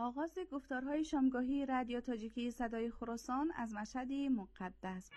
آغاز گفتارهای شامگاهی رادیو تاجیکی صدای خراسان از مشهد مقدس.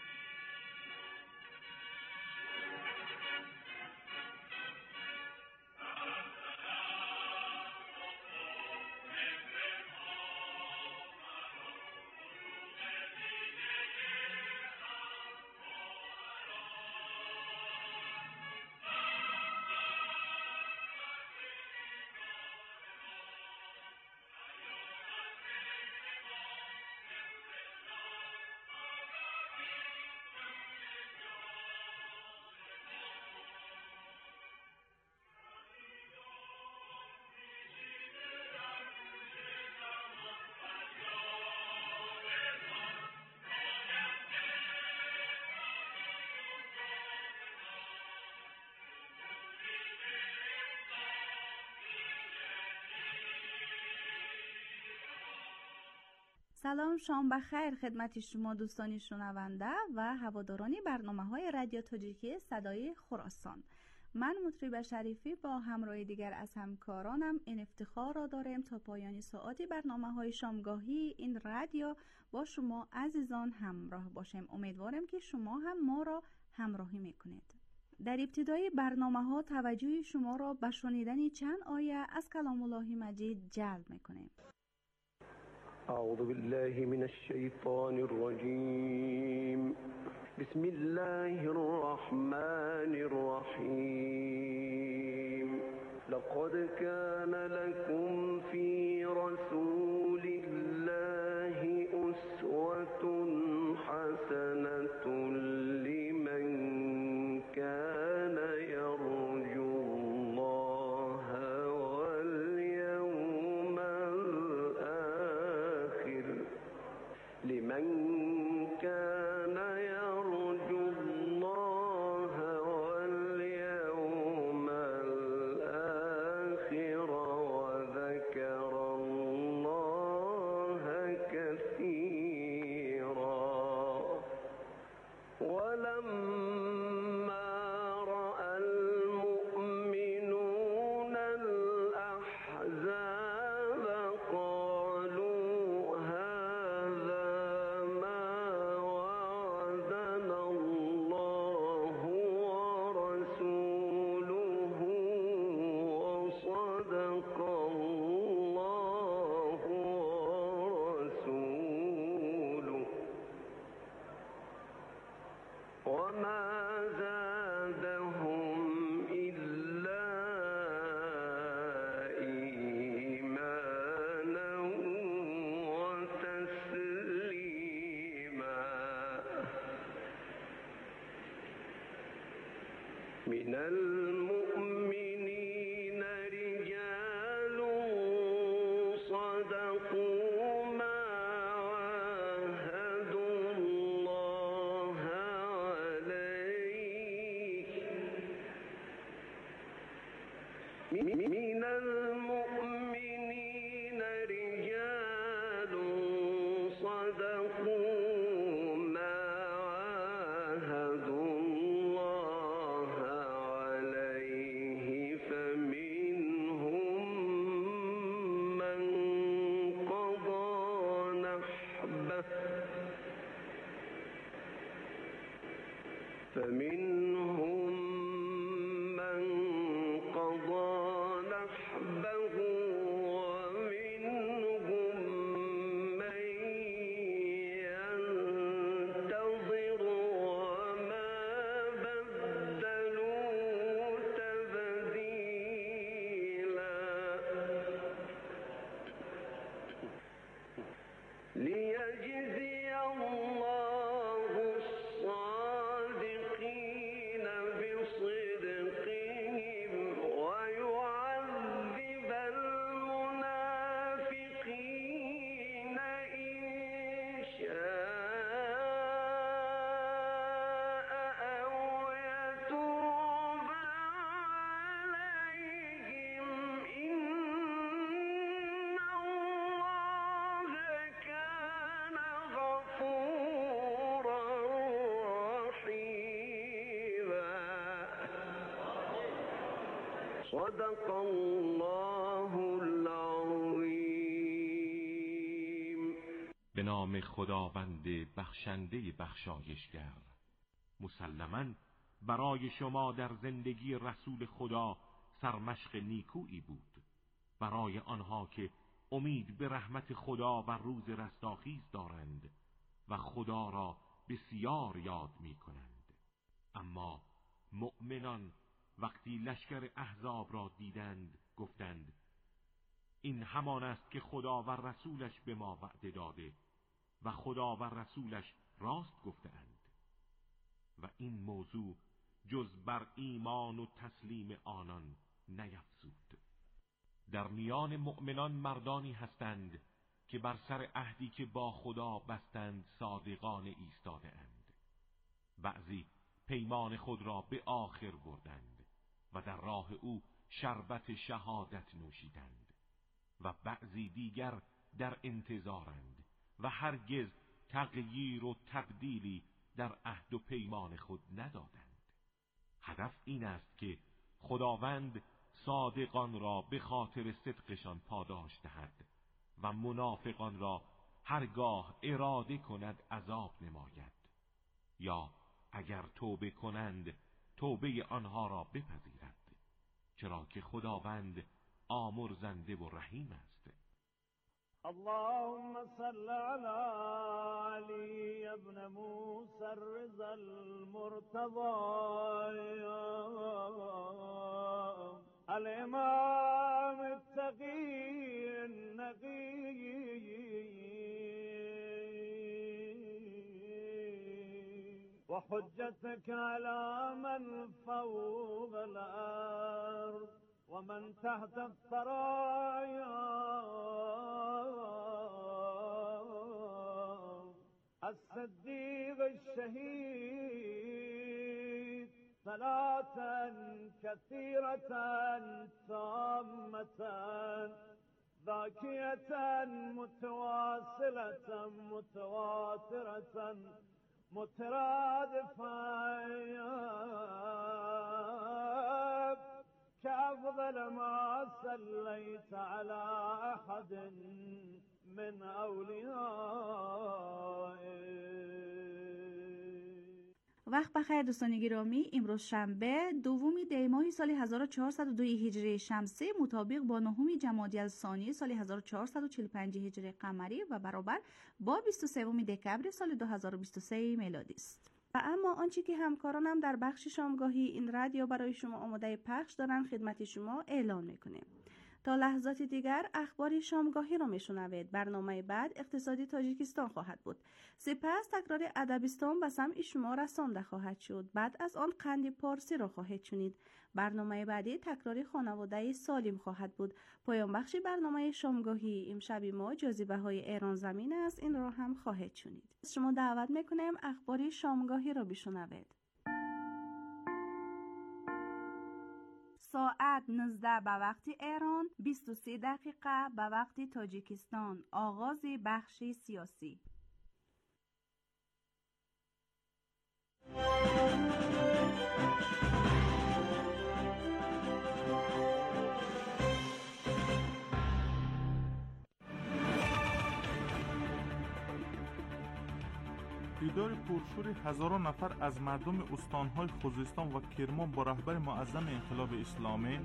سلام، شام بخیر خدمت شما دوستان شنونده و هواداران برنامه‌های رادیو تاجیکی صدای خراسان. من مطرب شریفی با همراه دیگر از همکارانم این افتخار را داریم تا پایان ساعتی برنامه‌های شامگاهی این رادیو با شما عزیزان همراه باشیم. امیدوارم که شما هم ما را همراهی میکنید. در ابتدای برنامه‌ها توجه شما را به شنیدن چند آیه از کلام الله مجید جلب میکنیم. أعوذ بالله من الشيطان الرجيم. بسم الله الرحمن الرحيم. لقد كان لكم في رسول الله أسوة حسنة لمن كان يرجو الله واليوم الآخر لمن كان يرجو الله واليوم الآخر وذكر الله كثيرا. ولما رأى المؤمنون الأحزاب قالوا هذا ما وعدنا الله ورسوله وصدق الله ورسوله وما زادهم إلا إيمانا وتسليما. من المؤمنين رجال صدقوا ما عاهدوا الله عليه. من المؤمنين رجال صدقوا ما عاهدوا الله عليه فمنهم من قضى نحبه ومنهم من ينتظر وما بدلوا تبديلا. ليجزي الله الصادقين بصدقهم ويعذب المنافقين إن شاء أو يتوب عليهم إن الله كان غفورا رحيما. صدق الله العظيم. نام خداوند بخشنده بخشایشگر. مسلماً برای شما در زندگی رسول خدا سرمشق نیکویی بود، برای آنها که امید به رحمت خدا و روز رستاخیز دارند و خدا را بسیار یاد می کنند. اما مؤمنان وقتی لشکر احزاب را دیدند گفتند این همان است که خدا و رسولش به ما وعده داده و خدا و رسولش راست گفتند و این موضوع جز بر ایمان و تسلیم آنان نیفزود. در میان مؤمنان مردانی هستند که بر سر عهدی که با خدا بستند صادقانه ایستاده اند. بعضی پیمان خود را به آخر بردند و در راه او شربت شهادت نوشیدند و بعضی دیگر در انتظارند و هرگز تغییر و تبدیلی در عهد و پیمان خود ندادند. هدف این است که خداوند صادقان را به خاطر صدقشان پاداش دهد و منافقان را هرگاه اراده کند عذاب نماید، یا اگر توبه کنند توبه آنها را بپذیرد، چرا که خداوند آمرزنده و رحیم است. اللهم صل على علي بن موسى الرضا المرتضى الإمام التقي النقي وحجتك على من فوق الأرض ومن تحت الثرايا الصديق الشهيد صلاة كثيرة تامة ذاكية متواصلة متواترة مترادفة كأفضل ما صليت على أحد من أوليائك. وقت بخیر دوستان گرامی، امروز شنبه دوم دی ماه سال 1402 هجری شمسی مطابق با نهم جمادی الثانی سال 1445 هجری قمری و برابر با 23 دکبر سال 2023 میلادی است. و اما آنچه که همکارانم در بخش شامگاهی این رادیو برای شما آماده پخش دارن خدمت شما اعلان میکنیم. تا لحظات دیگر اخبار شامگاهی را میشنوید. برنامه بعد اقتصادی تاجیکستان خواهد بود. سپس تکرار ادبستان به سمع شما رسانده خواهد شد. بعد از آن قند پارسی را خواهید شنید. برنامه بعدی تکرار خانواده سالم خواهد بود. پایان بخش برنامه شامگاهی امشب ما جاذبه های ایران زمین است. این را هم خواهید شنید. شما دعوت میکنیم اخبار شامگاهی را بشنوید. ساعت 19 به وقت ایران، 23 دقیقه به وقت تاجیکستان. آغاز بخش سیاسی. دیدار پرشور هزاران نفر از مردم استانهای خوزستان و کرمان با رهبر معظم انقلاب اسلامی.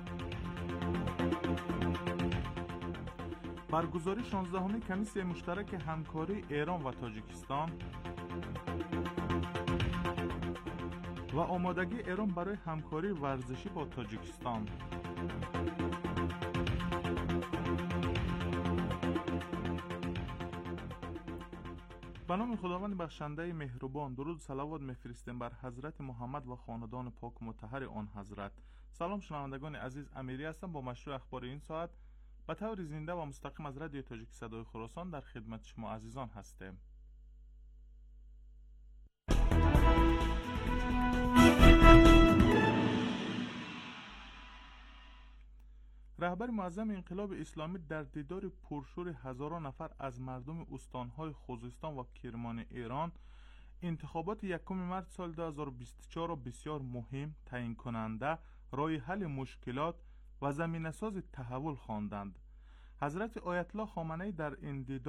برگزاری 16مین کمیسیون مشترک همکاری ایران و تاجیکستان و آمادگی ایران برای همکاری ورزشی با تاجیکستان. به نام خداوند بخشنده مهربان، درود و صلوات میفرستیم بر حضرت محمد و خاندان پاک مطهر آن حضرت. سلام شنوندگان عزیز، امیری هستم با مشروع اخبار این ساعت به طور زنده و مستقیم از رادیو تاجیک صدای خراسان در خدمت شما عزیزان هستیم. رهبر معظم انقلاب اسلامی در دیدار پرشور هزاران نفر از مردم استانهای خوزستان و کرمان ایران انتخابات 1 مارس سال 2024 را بسیار مهم، تعیین کننده، راه حل مشکلات و زمینه‌ساز تحول خواندند. حضرت آیت الله خامنه‌ای در این دیدار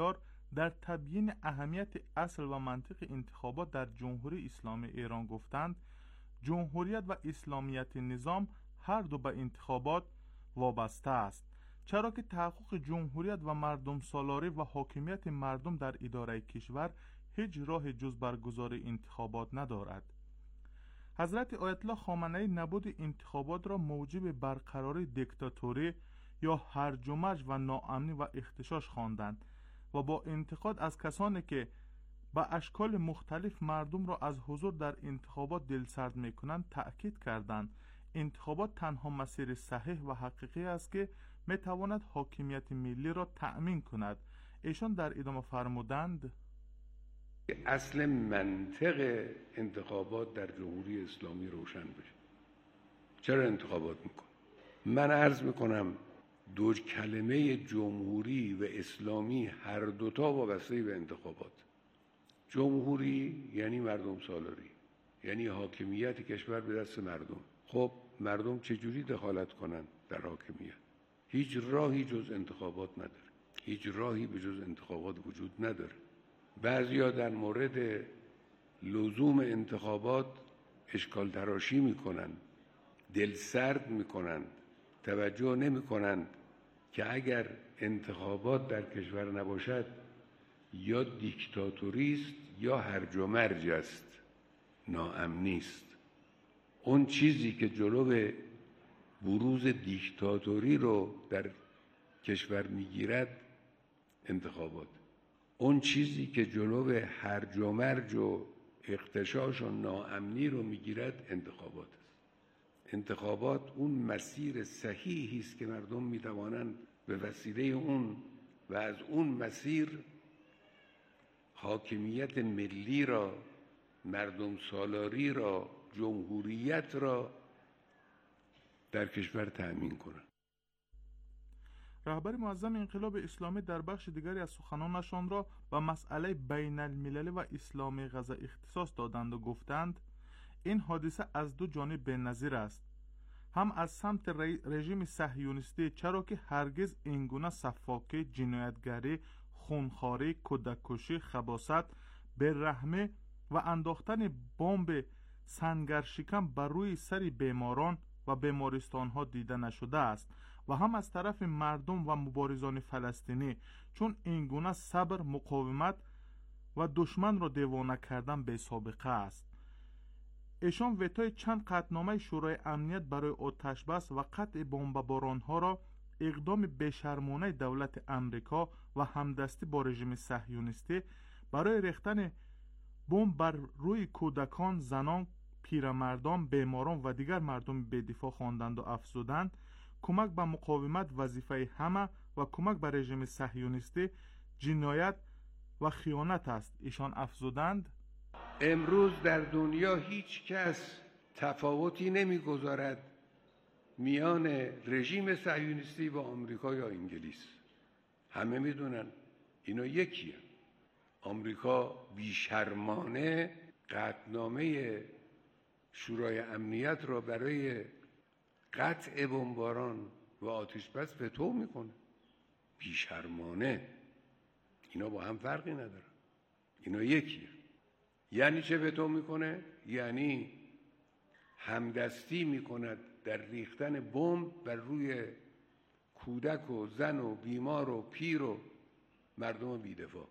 در تبیین اهمیت اصل و منطق انتخابات در جمهوری اسلامی ایران گفتند جمهوریت و اسلامیت نظام هر دو به انتخابات وابسته است، چرا که تحقق جمهوریت و مردم سالاری و حاکمیت مردم در اداره کشور هیچ راه جز برگزاری انتخابات ندارد. حضرت آیت الله خامنه‌ای نبود انتخابات را موجب برقراری دیکتاتوری یا هرج و مرج و ناامنی و اختشاش خواندند و با انتقاد از کسانی که با اشکال مختلف مردم را از حضور در انتخابات دلسرد می‌کنند تأکید کردند انتخابات تنها مسیر صحیح و حقیقی است که می‌تواند حاکمیت ملی را تأمین کند. ایشان در ادامه فرمودند اصل منطق انتخابات در جمهوری اسلامی روشن بشه. چرا انتخابات میکنه؟ من عرض میکنم دو کلمه جمهوری و اسلامی هر دوتا وابسته به انتخابات. جمهوری یعنی مردم سالاری، یعنی حاکمیت کشور به دست مردم. خب مردم چجوری دخالت کنن در حاکمیت؟ هیچ راهی جز انتخابات نداره، هیچ راهی به جز انتخابات وجود نداره. بعضیا در مورد لزوم انتخابات اشکال تراشی میکنن، دل سرد میکنن، توجه نمیکنن که اگر انتخابات در کشور نباشد یا دیکتاتوری است یا هرج و مرج است، ناامنی است. اون چیزی که جلو بروز دیکتاتوری رو در کشور میگیرد انتخابات. اون چیزی که جلو هرج و مرج و اختشاش و ناامنی رو میگیرد انتخابات است. انتخابات اون مسیر صحیحی است که مردم میتوانند به وسیله اون و از اون مسیر حاکمیت ملی را، مردم سالاری را، جمهوریت را در کشور تأمین کنند. رهبر معظم انقلاب اسلامی در بخش دیگری از سخنانشان را به مسئله بین المللی و اسلامی غزه اختصاص دادند و گفتند این حادثه از دو جانب بی‌نظیر است، هم از سمت رژیم صهیونیستی، چرا که هرگز اینگونه سفاکی، جنایتگری، خونخواری، کودککشی، خباثت، بی‌رحمی و انداختن بمب سنگرشکن بر روی سر بیماران و بیمارستان‌ها دیده نشده است، و هم از طرف مردم و مبارزان فلسطینی، چون اینگونه صبر، مقاومت و دشمن را دیوانه کردن بی سابقه است. ایشان وتای چند قطعنامه شورای امنیت برای آتش بس و قطع بمباران‌ها را اقدام بیشرمانه دولت امریکا و همدستی با رژیم صهیونیستی برای ریختن بمب بر روی کودکان، زنان، پیرمردان، بیماران و دیگر مردم بی‌دفاع خواندند و افزودند کمک به مقاومت وظیفه همه و کمک به رژیم صهیونیستی جنایت و خیانت است. ایشان افزودند امروز در دنیا هیچ کس تفاوتی نمیگذارد میان رژیم صهیونیستی و آمریکا یا انگلیس. همه میدونن اینا یکیه. آمریکا بیشرمانه قطعنامه شورای امنیت را برای قطع بمباران و آتش بس وتو میکنه. بیشرمانه. اینا با هم فرقی نداره، اینا یکیه. یعنی چه وتو میکنه؟ یعنی همدستی میکند در ریختن بمب بر روی کودک و زن و بیمار و پیر و مردم بی‌دفاع.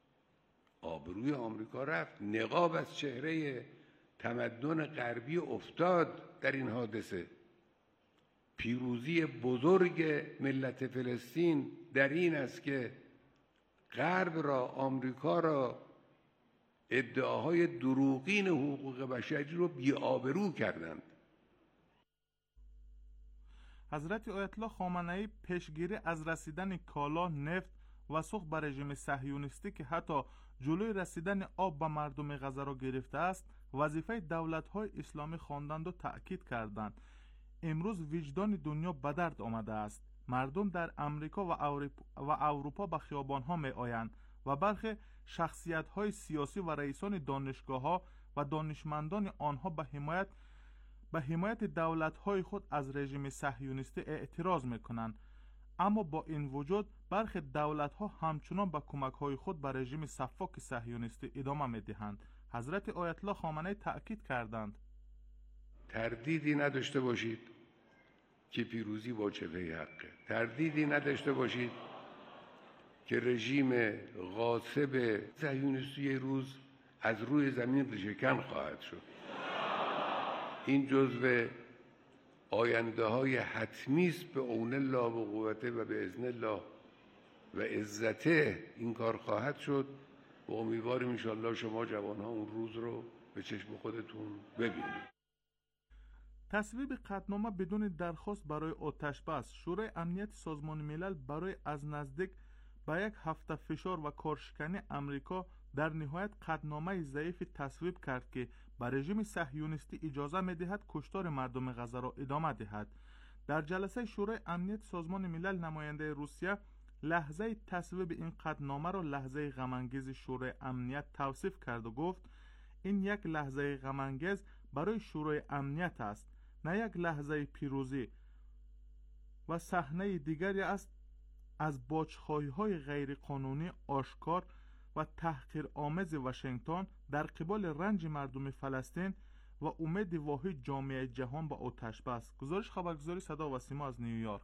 آبروی آمریکا رفت، نقاب از چهره تمدن غربی افتاد در این حادثه. پیروزی بزرگ ملت فلسطین در این است که غرب را، آمریکا را، ادعاهای دروغین حقوق بشری رو بی‌آبرو کردند. حضرت آیت الله خامنه‌ای پیشگیری از رسیدن کالا، نفت و سوخت به رژیم صهیونیستی که حتی جلوی رسیدن آب به مردم غزه را گرفته است، وظیفه دولت‌های اسلامی خواندند و تأکید کردند امروز وجدان دنیا به درد آمده است. مردم در امریکا و اروپا به خیابان‌ها می‌آیند و برخی شخصیت‌های سیاسی و رئیسان دانشگاه‌ها و دانشمندان آنها به حمایت دولت‌های خود از رژیم صهیونیستی اعتراض می‌کنند. اما با این وجود برخی دولت‌ها همچنان به کمک‌های خود به رژیم سفاک صهیونیستی ادامه می‌دهند. حضرت آیت الله خامنه‌ای تأکید کردند تردیدی نداشته باشید که پیروزی با جبهه حقه. تردیدی نداشته باشید که رژیم غاصب صهیونیستی روز از روی زمین ریشه‌کن خواهد شد. این جزو آینده های حتمی است به عون الله و قوته و به اذن الله و عزته این کار خواهد شد و امیدواریم ان شاء الله شما جوانها اون روز رو به چشم خودتون ببینید. تصویب قطعنامه بدون درخواست برای آتش بس، شورای امنیت سازمان ملل برای از نزدیک به یک هفته فشار و کارشکنی امریکا در نهایت قطعنامه ضعیف تصویب کرد که به رژیم صهیونیستی اجازه می‌دهد کشتار مردم غزه را ادامه دهد. در جلسه شورای امنیت سازمان ملل نماینده روسیه لحظه تصویب این قطعنامه را لحظه غم‌انگیز شورای امنیت توصیف کرد و گفت این یک لحظه غم‌انگیز برای شورای امنیت است، نه یک لحظه پیروزی و صحنه دیگری است از باج‌خواهی‌های غیرقانونی آشکار و تحقیرآمیز واشنگتن در قبال رنج مردم فلسطین و امید واحد جامعه جهان به آتش بس. گزارش خبرگزاری صدا و سیما از نیویورک.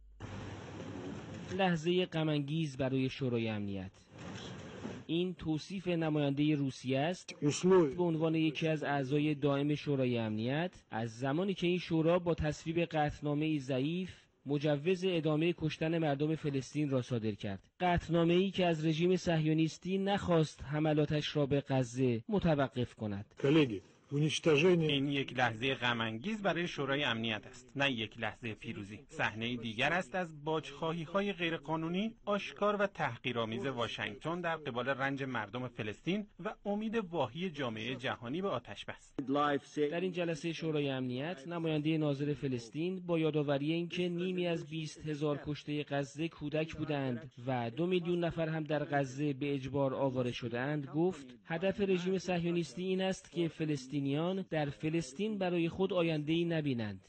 لحظه غم‌انگیز برای شورای امنیت. این توصیف نماینده روسیه است به عنوان یکی از اعضای دائم شورای امنیت از زمانی که این شورا با تصویب قطعنامه‌ای ضعیف مجوز ادامه کشتن مردم فلسطین را صادر کرد. قطعنامه‌ای که از رژیم صهیونیستی نخواست حملاتش را به غزه متوقف کند. این یک لحظه غم‌انگیز برای شورای امنیت است، نه یک لحظه پیروزی. صحنه دیگر است از باج‌خواهی‌های غیرقانونی آشکار و تحقیرآمیز واشنگتن در قبال رنج مردم فلسطین و امید واهی جامعه جهانی به آتش بس. در این جلسه شورای امنیت نماینده ناظر فلسطین با یادآوری اینکه نیمی از 20,000 کشته غزه کودک بودند و 2 میلیون نفر هم در غزه به اجبار آواره شدند گفت هدف رژیم صهیونیستی این است که فلسطینیان در فلسطین برای خود آینده‌ای نبینند.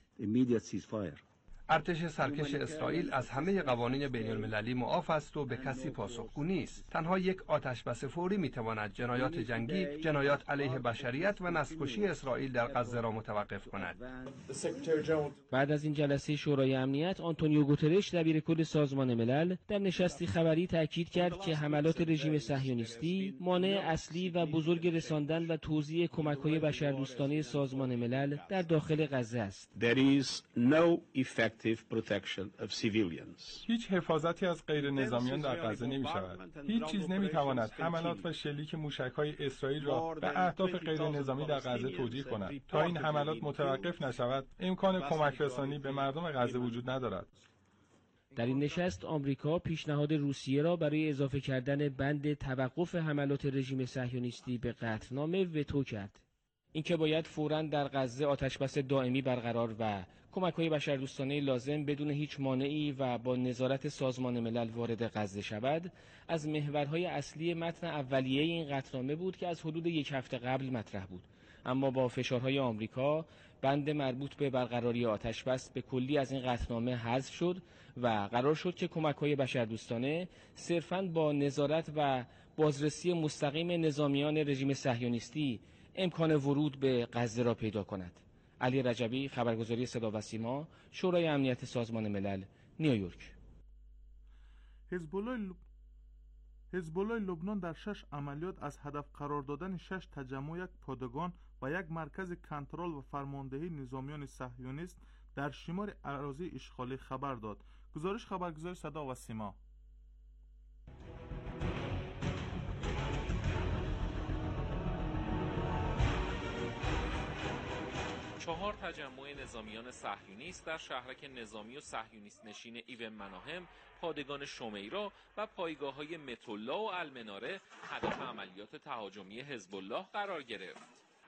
ارتش سرکش اسرائیل از همه قوانین بین المللی معاف است و به کسی پاسخگو نیست. تنها یک آتش بس فوری میتواند جنایات جنگی، جنایات علیه بشریت و نسل‌کشی اسرائیل در غزه را متوقف کند. بعد از این جلسه شورای امنیت، آنتونیو گوترش دبیرکل سازمان ملل در نشستی خبری تاکید کرد که حملات رژیم صهیونیستی مانع اصلی و بزرگ رساندن و توزیع کمک‌های بشردوستانه سازمان ملل در داخل غزه است. هیچ حفاظتی از غیر نظامیان در غزه نمی شود. هیچ چیز نمی تواند حملات و شلیک موشک‌های اسرائیل را به اهداف غیر نظامی در غزه توجیه کند. تا این حملات متوقف نشود، امکان کمک رسانی به مردم غزه وجود ندارد. در این نشست آمریکا پیشنهاد روسیه را برای اضافه کردن بند توقف حملات رژیم صهیونیستی به قطعنامه وتو کرد. اینکه باید فوراً در غزه آتشبس دائمی برقرار و کمک‌های بشردوستانه لازم بدون هیچ مانعی و با نظارت سازمان ملل وارد غزه شود، از محورهای اصلی متن اولیه این قطعنامه بود که از حدود 1 هفته قبل مطرح بود. اما با فشارهای آمریکا بند مربوط به برقراری آتشبس به کلی از این قطعنامه حذف شد و قرار شد که کمک‌های بشردوستانه صرفاً با نظارت و بازرسی مستقیم نظامیان رژیم صهیونیستی امکان ورود به غزه را پیدا کند. علی رجبی، خبرگزاری صدا و سیما، شورای امنیت سازمان ملل، نیویورک. حزب‌الله لبنان در 6 عملیات از هدف قرار دادن 6 تجمع، یک پادگان و یک مرکز کنترل و فرماندهی نظامیان صهیونیست در شمال اراضی اشغالی خبر داد. گزارش خبرگزاری صدا و سیما. 4 تجمع نظامیان صهیونیست در شهرک نظامی و صهیونیست نشین ایون مناهم، پادگان شمیرا و پایگاه‌های متولا و المناره هدف عملیات تهاجمی حزب الله قرار گرفت.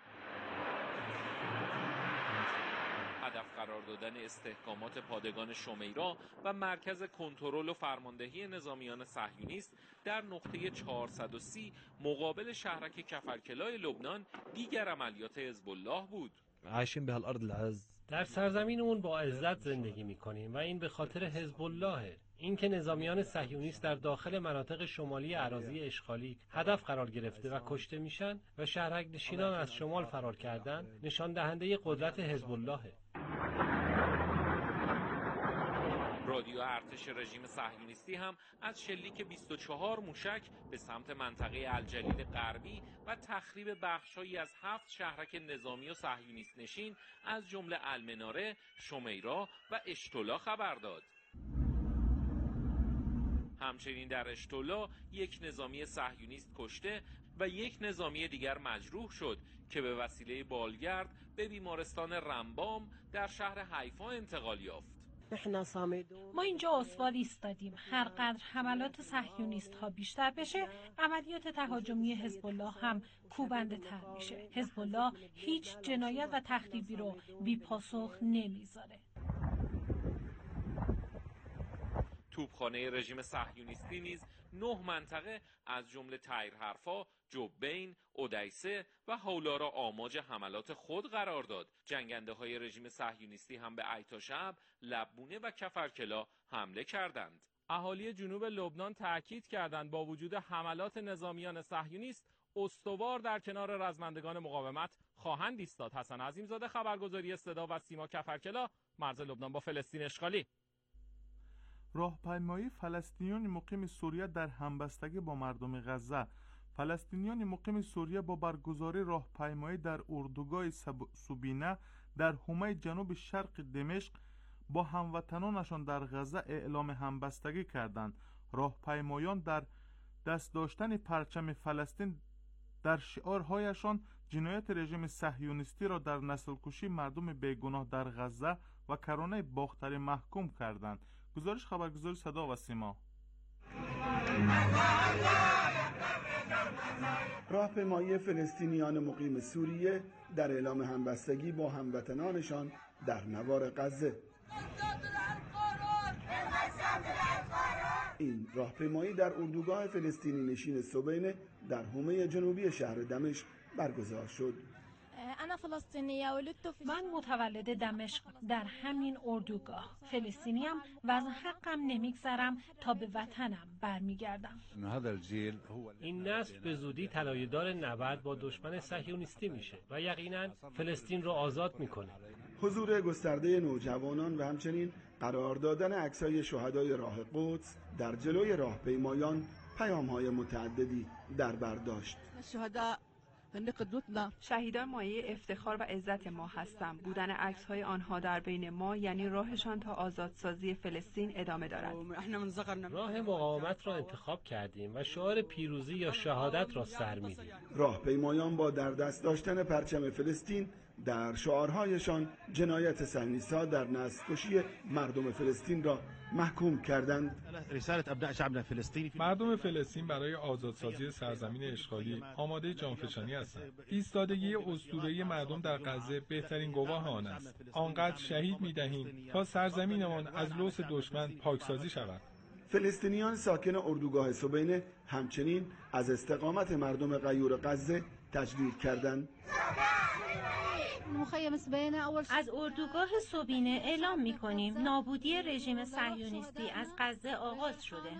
هدف قرار دادن استحکامات پادگان شمیرا و مرکز کنترل و فرماندهی نظامیان صهیونیست در نقطه 430 مقابل شهرک کفرکلای لبنان دیگر عملیات حزب الله بود. عايشين بهالارض العز. در سرزمینمون با عزت زندگی میکنیم و این به خاطر حزب الله. اینکه نظامیان صهیونیست در داخل مناطق شمالی اراضی اشغالی هدف قرار گرفته و کشته میشن و شهرک‌نشینان از شمال فرار کردن، نشان دهنده قدرت حزب اللهه. رادیو ارتش رژیم صهیونیستی هم از شلیک 24 موشک به سمت منطقه الجلیل غربی و تخریب بخش‌هایی از 7 شهرک نظامی و صهیونیست نشین از جمله المناره، شمیرا و اشتولا خبر داد. همچنین در اشتولا یک نظامی صهیونیست کشته و یک نظامی دیگر مجروح شد که به وسیله بالگرد به بیمارستان رمبام در شهر حیفا انتقال یافت. ما اینجا اسوال ایستادیم. هر قدر حملات صهیونیست ها بیشتر بشه، عملیات تهاجمی حزب الله هم کوبنده تر میشه. حزب الله هیچ جنایت و تخریبی رو بی پاسخ نمیذاره. توپخانه رژیم صهیونیستی نیز 9 منطقه از جمله تایرحرفا، جبین، اودیسه و هولا را آماج حملات خود قرار داد. جنگنده های رژیم صهیونیستی هم به ایتاشعب، لبونه و کفرکلا حمله کردند. اهالی جنوب لبنان تاکید کردند با وجود حملات نظامیان صهیونیست استوار در کنار رزمندگان مقاومت خواهند ایستاد. حسن عظیمزاده، خبرگزاری صدا و سیما، کفرکلا، مرز لبنان با فلسطین اشغالی. راهپیمایی فلسطینیان مقیم سوریه در همبستگی با مردم غزه. فلسطینیان مقیم سوریه با برگزاری راهپیمایی در اردوگاه سوبینه در حومه جنوب شرق دمشق با هموطنانشان در غزه اعلام همبستگی کردند. راهپیمایان در دست داشتن پرچم فلسطین در شعارهایشان جنایت رژیم صهیونیستی را در نسل‌کشی مردم بیگناه در غزه و کرانه باختری محکوم کردند. گزارش خبرگزاری صدا و سیما. راهپیمایی فلسطینیان مقیم سوریه در اعلام همبستگی با هموطنانشان در نوار غزه. این راهپیمایی در اردوگاه فلسطینی نشین سوبینه در حومه جنوبی شهر دمشق برگزار شد. من متولد دمشق در همین اردوگاه فلسطینیم و از حقم نمیگذرم تا به وطنم برمیگردم. این نسل به زودی طلایه‌دار نبرد با دشمن صهیونیستی میشه و یقینا فلسطین رو آزاد میکنه. حضور گسترده نوجوانان و همچنین قرار دادن عکسای شهدای راه قدس در جلوی راهپیمایان پیام‌های متعددی در بر داشت. شهیدان مایه افتخار و عزت ما هستند. بودن عکس‌های آنها در بین ما یعنی راهشان تا آزادسازی فلسطین ادامه دارد. راه مقاومت را انتخاب کردیم و شعار پیروزی یا شهادت را سر میدیم. راهپیمایان با در دست داشتن پرچم فلسطین در شعارهایشان جنایت صهیونیست‌ها در نسل‌کشی مردم فلسطین را محکوم کردند. مردم فلسطین برای آزادسازی سرزمین اشغالی آماده جانفشانی هستند. ایستادگی اسطوره‌ای مردم در غزه بهترین گواه آن است. آنقدر شهید می‌دهیم تا سرزمینمان از لوث دشمن پاکسازی شود. فلسطینیان ساکن اردوگاه سوبینه همچنین از استقامت مردم غیور غزه تجلیل کردند. از اردوگاه سوبینه اعلام می‌کنیم نابودی رژیم صهیونیستی از غزه آغاز شده.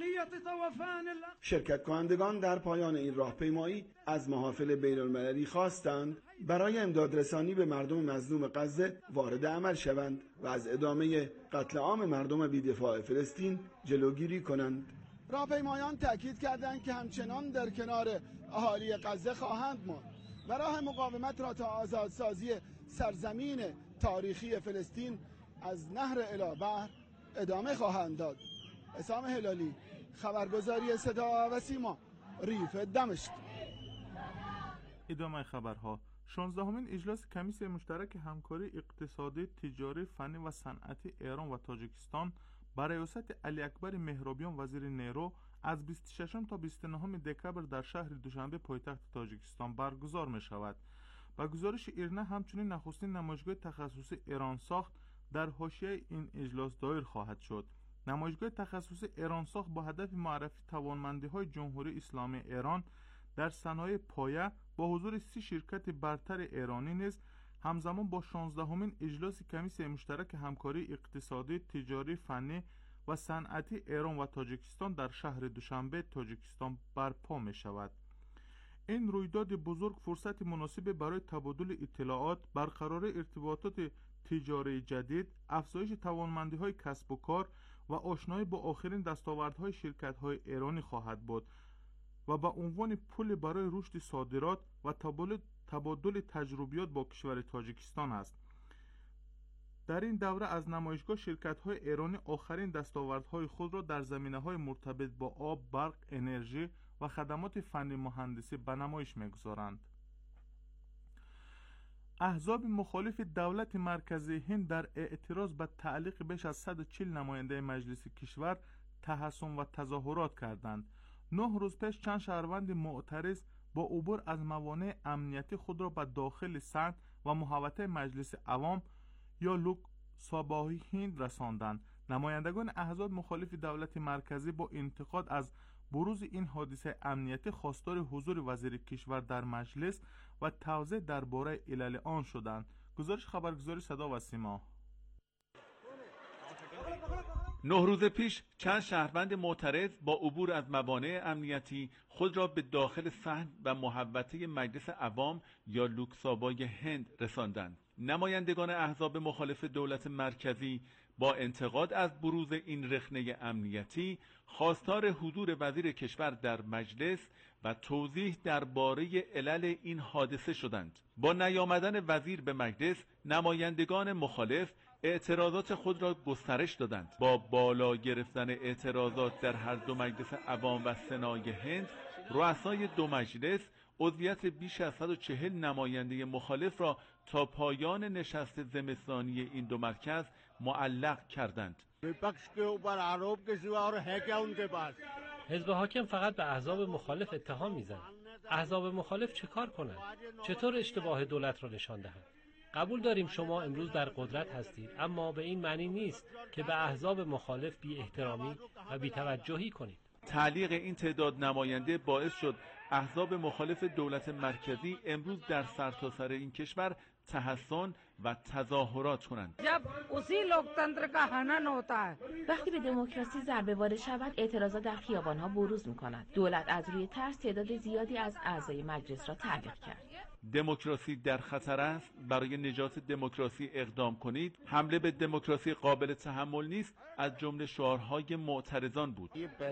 شرکت کنندگان در پایان این راهپیمایی از محافل بین‌المللی خواستند برای امدادرسانی به مردم مظلوم غزه وارد عمل شوند و از ادامه قتل عام مردم بی‌دفاع فلسطین جلوگیری کنند. راهپیمایان تاکید کردند که همچنان در کنار اهالی غزه خواهند ماند و راه مقاومت را تا آزادسازی سرزمین تاریخی فلسطین از نهر الی بحر ادامه خواهند داد. حسام هلالی، خبرگزاری صدا و سیما، ریف دمشق. ادامه خبرها. 16مین اجلاس کمیسیون مشترک همکاری اقتصادی، تجاری، فنی و صنعتی ایران و تاجیکستان بر ریاست علی اکبر مهرابیان وزیر نیرو از 26 تا 29 دکبر در شهر دوشنبه پایتخت تاجیکستان برگزار می شود. با گزارش ایرنا همچنین نخستین نمایشگاه تخصصی ایران ساخت در حاشیه این اجلاس دایر خواهد شد. نمایشگاه تخصصی ایران ساخت با هدف معرفی توانمندی‌های جمهوری اسلامی ایران در صنایع پایه با حضور 30 شرکت برتر ایرانی نیز همزمان با 16مین اجلاس کمیسیون مشترک همکاری اقتصادی، تجاری، فنی و صنعتی ایران و تاجیکستان در شهر دوشنبه تاجیکستان برپا می شود. این رویداد بزرگ فرصت مناسب برای تبادل اطلاعات، برقراری ارتباطات تجاری جدید، افزایش توانمندی‌های کسب و کار و آشنایی با آخرین دستاوردهای شرکت‌های ایرانی خواهد بود و به عنوان پل برای رشد صادرات و تبادل تجربیات با کشور تاجیکستان است. در این دوره از نمایشگاه شرکت‌های ایرانی آخرین دستاوردهای خود را در زمینه‌های مرتبط با آب، برق، انرژی و خدمات فنی مهندسی به نمایش می‌گذارند. احزاب مخالف دولت مرکزی هند در اعتراض به تعلیق بیش از 140 نماینده مجلس کشور تحصن و تظاهرات کردند. 9 روز پیش چند شهروند معترض با عبور از موانع امنیتی خود را به داخل سن و محوطه مجلس عوام یا لوک ساباهای هند رساندند. نمایندگان احزاب مخالف دولت مرکزی با انتقاد از بروز این حادثه امنیتی خواستار حضور وزیر کشور در مجلس و توضیح درباره علل آن شدند. گزارش خبرگزاری صدا و سیما. 9 روز پیش چند شهروند معترض با عبور از موانع امنیتی خود را به داخل صحن و محوطه مجلس عوام یا لوکسابای هند رساندند. نمایندگان احزاب مخالف دولت مرکزی با انتقاد از بروز این رخنه امنیتی خواستار حضور وزیر کشور در مجلس و توضیح درباره علل این حادثه شدند. با نیامدن وزیر به مجلس، نمایندگان مخالف اعتراضات خود را گسترش دادند. با بالا گرفتن اعتراضات در هر دو مجلس عوام و سنای هند، رؤسای دو مجلس عضویت بیش از 140 نماینده مخالف را تا پایان نشست زمستانی این دو مرکز معلق کردند. حزب حاکم فقط به احزاب مخالف اتهام میزند. احزاب مخالف چه کار کنند؟ چطور اشتباه دولت را نشان دهند؟ قبول داریم شما امروز در قدرت هستید، اما به این معنی نیست که به احزاب مخالف بی احترامی و بی توجهی کنید. تعلیق این تعداد نماینده باعث شد احزاب مخالف دولت مرکزی امروز در سرتاسر این کشور تحصن و تظاهرات کنند. وقتی به دموکراسی ضربه وارد شود، اعتراضات در خیابان‌ها بروز می‌کند. دولت از روی ترس تعداد زیادی از اعضای مجلس را تعلیق کرد. دموکراسی در خطر است. برای نجات دموکراسی اقدام کنید. حمله به دموکراسی قابل تحمل نیست از جمله شعارهای معترضان بود.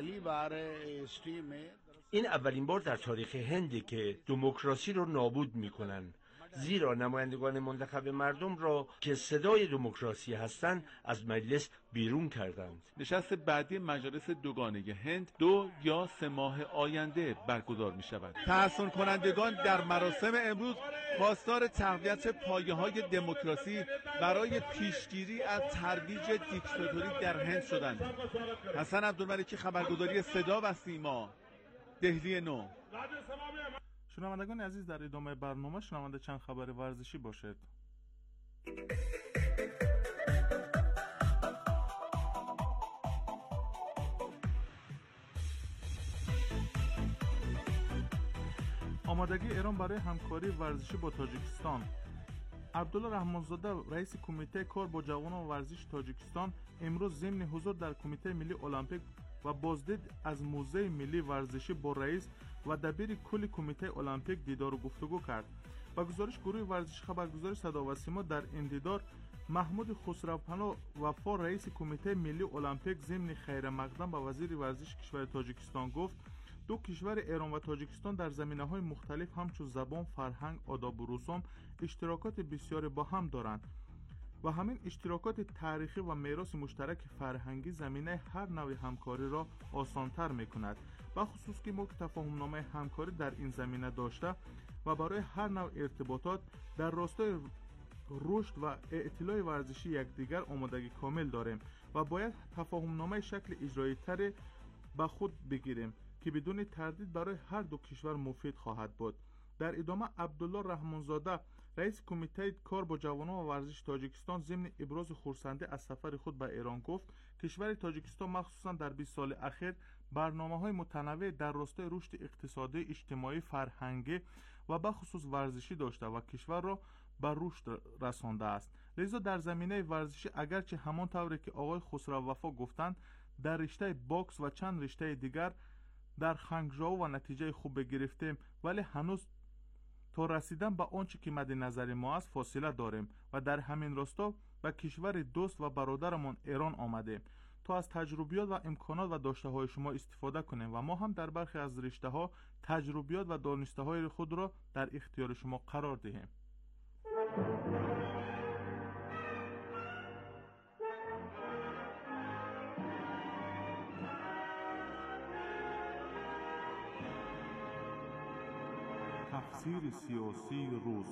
این اولین بار در تاریخ هنده که دموکراسی رو نابود میکنن، زیرا نمایندگان منتخب مردم را که صدای دموکراسی هستند از مجلس بیرون کردند. نشست بعدی مجالس دوگانه هند 2 یا 3 ماه آینده برگزار می شود. تحصن کنندگان در مراسم امروز خواستار تقویت پایه‌های دموکراسی برای پیشگیری از ترویج دیکتاتوری در هند شدند. حسن عبدالملکی، خبرگزاری صدا و سیما، دهلی 9. شنوندگان عزیز، در ادامه برنامه شنونده چند خبر ورزشی باشد. آمادگی ایران برای همکاری ورزشی با تاجیکستان. عبدالله رحمانزاده، رئیس کمیته کار با جوانان ورزش تاجیکستان، امروز ضمن حضور در کمیته ملی المپیک و بازدید از موزه ملی ورزشی با رئیس و دبیر کل کمیته المپیک دیدار و گفتگو کرد. با گزارش گروه ورزشی خبرگزاری صدا و سیما، در این دیدار محمود خسروپناه وفا، رئیس کمیته ملی المپیک، ضمن خیر مقدم به وزیر ورزش کشور تاجیکستان گفت دو کشور ایران و تاجیکستان در زمینه‌های مختلف همچون زبان، فرهنگ، آداب و رسوم اشتراکات بسیاری با هم دارند و همین اشتراکات تاریخی و میراث مشترک فرهنگی زمینه هر نوع همکاری را آسان‌تر می‌کند. به خصوص که ما تفاهم‌نامه همکاری در این زمینه داشته و برای هر نوع ارتباطات در راستای رشد و اطلاع ورزشی یکدیگر آمادگی کامل داریم و باید تفاهم‌نامه شکل اجرایی تر به خود بگیریم که بدون تردید برای هر دو کشور مفید خواهد بود. در ادامه عبدالله رحمانزاده، رئیس کمیته کار با جوانان و ورزش تاجیکستان، ضمن ابراز خرسندی از سفر خود به ایران گفت کشور تاجیکستان مخصوصا در 20 سال اخیر برنامه‌های متنوع در راستای رشد اقتصادی، اجتماعی، فرهنگی و به خصوص ورزشی داشته و کشور را به رشد رسانده است. لذا در زمینه ورزشی اگرچه همان طوری که آقای خسرو وفا گفتند در رشته باکس و چند رشته دیگر در خنگژو و نتیجه خوب گرفتیم، ولی هنوز تا رسیدن به آنچه که مد نظر ما است فاصله داریم و در همین راستا به کشور دوست و برادرمان ایران آمدیم تا از تجربیات و امکانات و داشته های شما استفاده کنیم و ما هم در برخی از رشته ها تجربیات و دانسته های خود را در اختیار شما قرار دهیم. تفسیر سیاسی روز.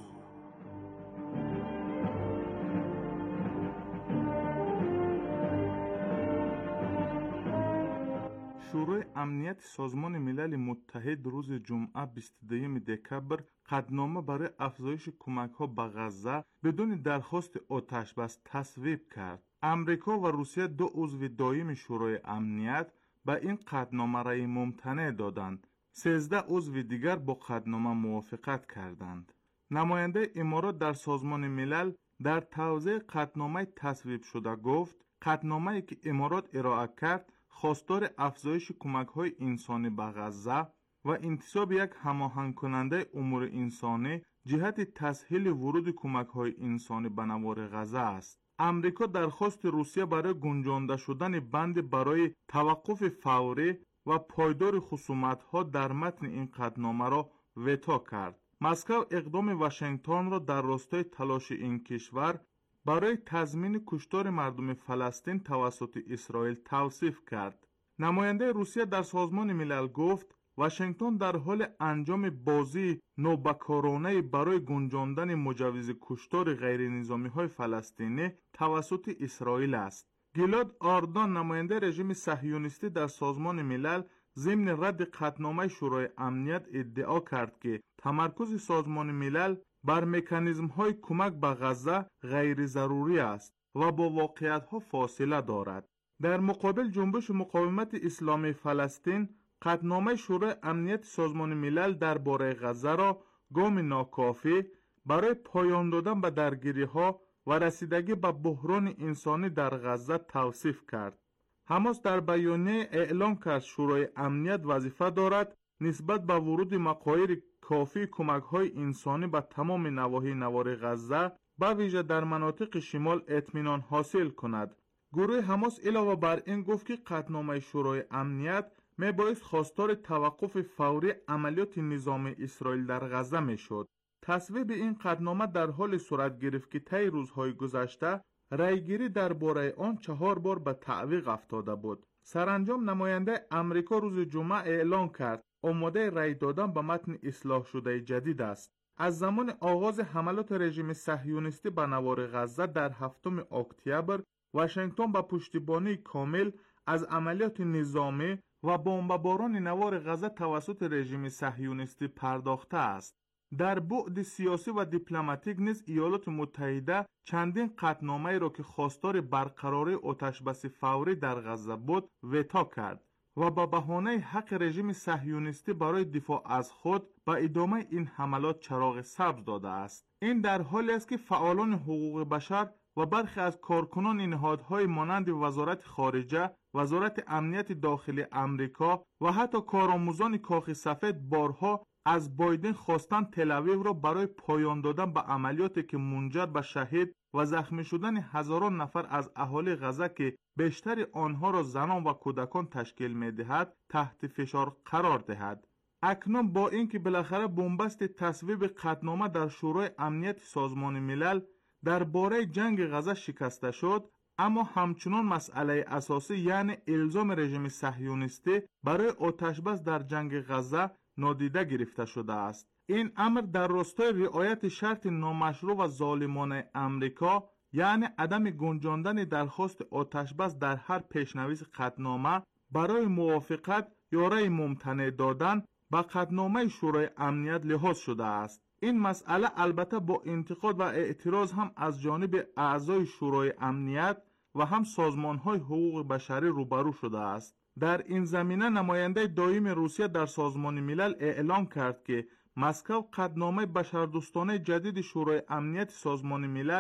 شورای امنیت سازمان ملل متحد روز جمعه 22 دکبر قطعنامه برای افزایش کمک‌ها به غزه بدون درخواست آتش بس تصویب کرد. امریکا و روسیه دو عضو دایم شورای امنیت به این قطعنامه رأی ممتنع دادند. 13 عضو دیگر با قطعنامه موافقت کردند. نماینده امارات در سازمان ملل در توضیح قطعنامه تصویب شده گفت قطعنامه‌ای که امارات ارائه کرد خواستار افزایش کمک‌های انسانی به غزه و انتصاب یک هماهنگ کننده امور انسانی جهت تسهیل ورود کمک‌های انسانی به نوار غزه است. امریکا درخواست روسیه برای گنجانده شدن بند برای توقف فوری و پایدار خصومت‌ها در متن این قطعنامه را ویتو کرد. مسکو اقدام واشنگتن را در راستای تلاش این کشور برای تضمین کشتار مردم فلسطین توسط اسرائیل توصیف کرد. نماینده روسیه در سازمان ملل گفت واشنگتن در حال انجام بازی نوبکارانه برای گنجاندن مجوز کشتار غیر نظامی های فلسطینی توسط اسرائیل است. گیلاد آردان نماینده رژیم صهیونیستی در سازمان ملل ضمن رد قطعنامه شورای امنیت ادعا کرد که تمرکز سازمان ملل بر مکانیزم های کمک به غزه غیر ضروری است و با واقعیت ها فاصله دارد. در مقابل جنبش مقاومت اسلامی فلسطین قطعنامه شورای امنیت سازمان ملل درباره غزه را گام ناکافی برای پایان دادن به درگیری ها و رسیدگی به بحران انسانی در غزه توصیف کرد. حماس در بیانیه اعلام کرد شورای امنیت وظیفه دارد نسبت به ورود مقایر کافی کمک‌های انسانی به تمام نواحی نوار غزه به ویژه در مناطق شمال اطمینان حاصل کند. گروه حماس علاوه بر این گفت که قطعنامه شورای امنیت میبایست خواستار توقف فوری عملیات نظامی اسرائیل در غزه میشد. تصویب این قطعنامه در حال صورت گرفت که طی روزهای گذشته رأیگیری درباره آن 4 بار به تعویق افتاده بود. سرانجام نماینده امریکا روز جمعه اعلام کرد آماده رأی دادن به متن اصلاح شده جدید است. از زمان آغاز حملات رژیم صهیونیستی به نوار غزه در 7 اکتبر واشنگتن با پشتیبانی کامل از عملیات نظامی و بمباران نوار غزه توسط رژیم صهیونیستی پرداخته است. در بعد سیاسی و دیپلماتیک نیز ایالات متحده چندین قطعنامه را که خواستار برقراری آتشبس فوری در غزه بود ویتو کرد و با بهانه حق رژیم صهیونیستی برای دفاع از خود به ادامه این حملات چراغ سبز داده است. این در حالی است که فعالان حقوق بشر و برخی از کارکنان نهادهای مانند وزارت خارجه، وزارت امنیت داخلی امریکا و حتی کارآموزان کاخ سفید بارها از بایدن خواستند تل‌آویو را برای پایان دادن به عملیاتی که منجر به شهید و زخمی شدن هزاران نفر از اهالی غزه که بیشتر آنها را زنان و کودکان تشکیل می‌دهد تحت فشار قرار دهد. اکنون با اینکه بالاخره بنبست تصویب قطعنامه در شورای امنیت سازمان ملل درباره جنگ غزه شکسته شد، اما همچنان مسئله اساسی یعنی الزام رژیم صهیونیستی برای آتشبس در جنگ غزه نادیده گرفته شده است. این امر در راستای رعایت شرط نامشروع و ظالمانه امریکا یعنی عدم گنجاندن درخواست آتشبس در هر پیشنویس قطعنامه برای موافقت یا رأی ممتنع دادن به قطعنامه شورای امنیت لحاظ شده است. این مسئله البته با انتقاد و اعتراض هم از جانب اعضای شورای امنیت و هم سازمان‌های حقوق بشری روبرو شده است. در این زمینه نماینده دائم روسیه در سازمان ملل اعلام کرد که مسکو قطعنامه بشردوستانه جدید شورای امنیت سازمان ملل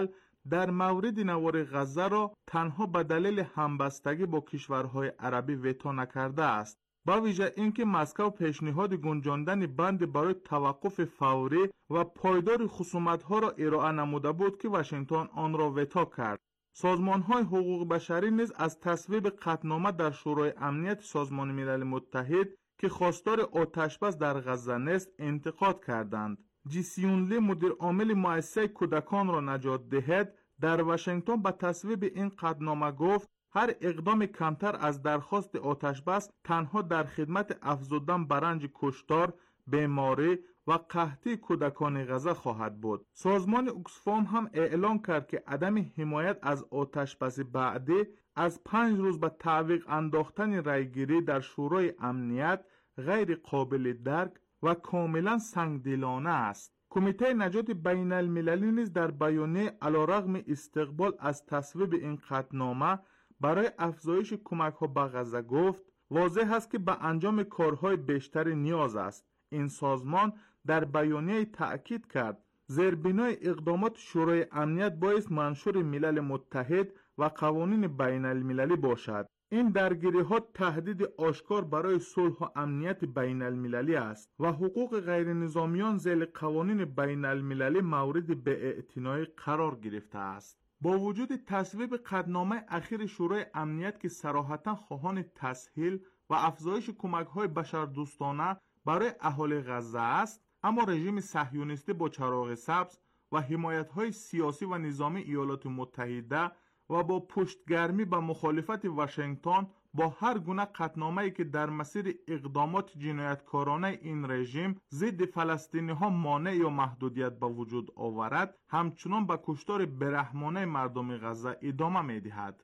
در مورد نوار غزه را تنها به دلیل همبستگی با کشورهای عربی ویتو نکرده است. با ویژه اینکه مسکو پیشنهاد گنجاندن بند برای توقف فوری و پایدار خصومت‌ها را ارائه نموده بود که واشنگتن آن را ویتو کرد. سازمان‌های حقوق بشری نیز از تصویب قطعنامه در شورای امنیت سازمان ملل متحد که خواستار آتشبس در غزه نیست انتقاد کردند. جیسیون لی مدیر عامل مؤسسه کودکان را نجات دهد در واشنگتن به تصویب این قطعنامه گفت هر اقدام کمتر از درخواست آتشبس تنها در خدمت افزودن به رنج کشتار، بیماری و قحطی کودکان غزه خواهد بود. سازمان اکسفام هم اعلام کرد که عدم حمایت از آتشبس بعدی از 5 روز به تعویق انداختن رأیگیری در شورای امنیت غیر قابل درک و کاملا سنگدلانه است. کمیته نجات بین المللی نیز در بیانیه علیرغم استقبال از تصویب این قطعنامه برای افزایش کمک‌ها به غزه گفت واضح است که به انجام کارهای بیشتری نیاز است. این سازمان در بیانیه تأکید کرد زیربنای اقدامات شورای امنیت باید منشور ملل متحد و قوانین بین المللی باشد. این درگیری‌ها تهدید آشکار برای صلح و امنیت بین المللی است و حقوق غیر نظامیان زیر قوانین بین المللی مورد بی‌اعتنایی قرار گرفته است. با وجود تصویب قطعنامه اخیر شورای امنیت که صراحتاً خواهان تسهیل و افزایش کمک‌های بشردوستانه برای اهالی غزه است، اما رژیم صهیونیستی با چراغ سبز و حمایت‌های سیاسی و نظامی ایالات متحده و با پشتگرمی به مخالفت واشنگتن با هر گونه قطعنامه‌ای که در مسیر اقدامات جنایتکارانه این رژیم ضد فلسطینی‌ها مانع یا محدودیت به وجود آورد، همچنان به کشتار بی‌رحمانه مردم غزه ادامه می‌دهد.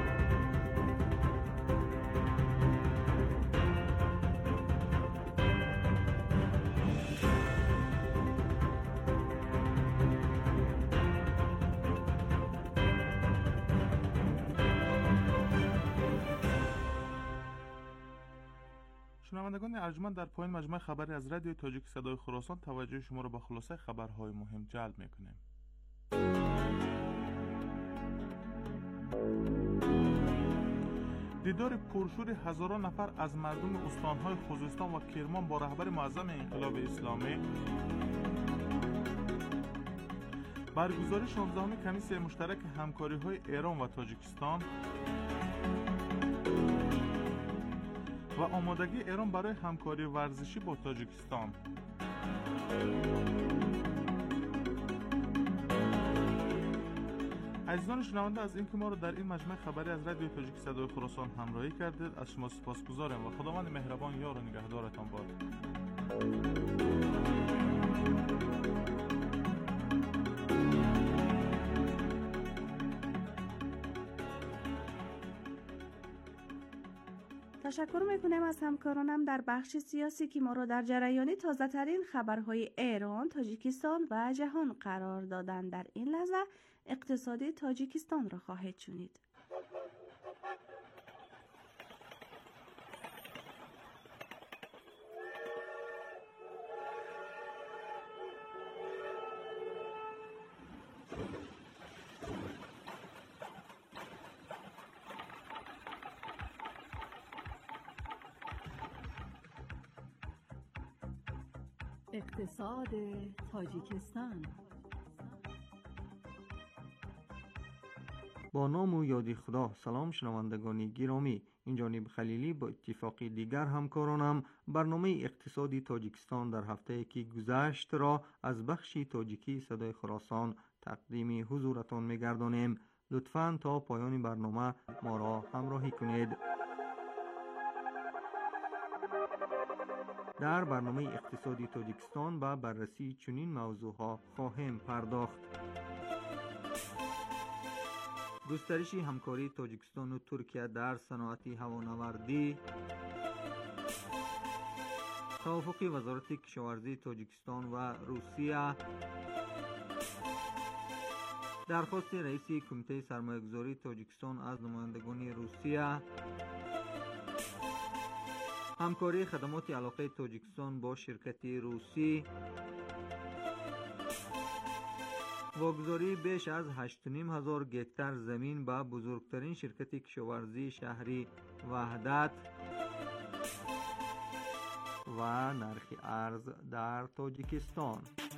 شنوندگان ارجمند، در پایان مجموعه خبری از رادیو تاجیک صدای خراسان توجه شما را به خلاصه خبرهای مهم جلب می‌کنیم. دیدار پرشور هزاران نفر از مردم استان‌های خوزستان و کرمان با رهبر معظم انقلاب اسلامی. برگزاری 16مین کمیسیون مشترک همکاری‌های ایران و تاجیکستان و آمادگی ایران برای همکاری ورزشی با تاجیکستان. عزیزان شنونده، از اینکه ما را در این مجموعه خبری از رادیو تاجیک صدای خراسان همراهی کردید از شما سپاسگزارم و خداوند مهربان یار و نگهدارتان باد. تشکر میکنم از همکارانم در بخش سیاسی که ما را در جریان تازه ترین خبرهای ایران، تاجیکستان و جهان قرار دادند. در این لحظه اقتصادی تاجیکستان را خواهید شنید. اقتصاد تاجیکستان. با نام و یاد خدا. سلام شنوندگان گرامی، این جانب خلیلی با اتفاقی دیگر همکارانم برنامه اقتصادی تاجیکستان در هفته که گذشت را از بخش تاجیکی صدای خراسان تقدیم حضورتان می‌گردانیم. لطفاً تا پایان برنامه ما را همراهی کنید. در برنامه اقتصادی تاجیکستان به بررسی چنین موضوعها خواهیم پرداخت: گسترش همکاری تاجیکستان و ترکیه در صنعت هوانوردی، توافق وزارت کشاورزی تاجیکستان و روسیه، درخواست رئیس کمیته سرمایه‌گذاری تاجیکستان از نمایندگان روسیه، همکاری خدمات علاقه تاجیکستان با شرکت روسی، واگذاری بیش از 8,500 گکتار زمین به بزرگترین شرکت کشاورزی شهری وحدت و نرخ ارز در تاجیکستان.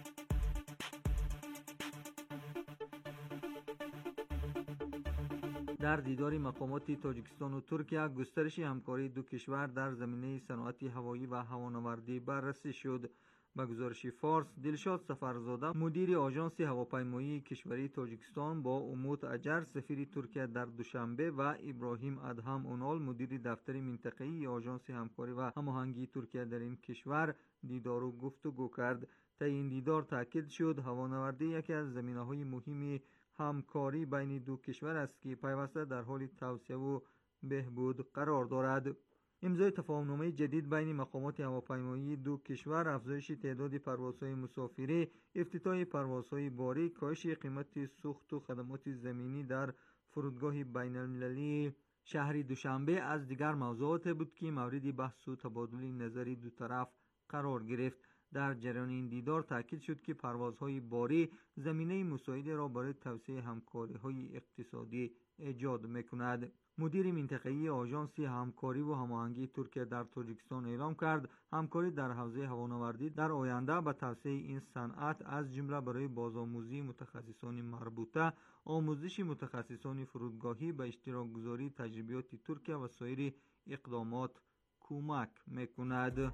در دیدار مقامات تاجیکستان و ترکیه، گسترش همکاری دو کشور در زمینه صنعت هوایی و هوانوردی بررسی شد. به گزارش فارس، دلشاد سفرزاده مدیر آژانس هواپیمایی کشوری تاجیکستان با امود اجر سفیر ترکیه در دوشنبه و ابراهیم ادهم اونال مدیر دفتر منطقه‌ای آژانس همکاری و هماهنگی ترکیه در این کشور دیدار و گفتگو کرد. طی این دیدار تاکید شد هوانوردی یکی از زمینه‌های مهم همکاری بین دو کشور است که پیوسته در حال توسعه و بهبود قرار دارد. امضای تفاهمنامه جدید بین مقامات هواپیمایی دو کشور، افزایش تعداد پروازهای مسافری، افتتاح پروازهای باری، کاهش قیمت سوخت و خدمات زمینی در فرودگاه بین المللی شهری دوشنبه از دیگر موضوعات بود که مورد بحث و تبادل نظری دو طرف قرار گرفت. در جریان این دیدار تاکید شد که پروازهای باری زمینه مساعد را برای توسعه همکاری‌های اقتصادی ایجاد می‌کند. مدیر منطقه‌ای آژانس همکاری و هماهنگی ترکیه در تاجیکستان اعلام کرد همکاری در حوزه هوانوردی در آینده به توسعه این صنعت از جمله برای بازآموزی متخصصان مربوطه، آموزش متخصصان فرودگاهی، به اشتراک گذاری تجربیات ترکیه و سایر اقدامات کمک می‌کند.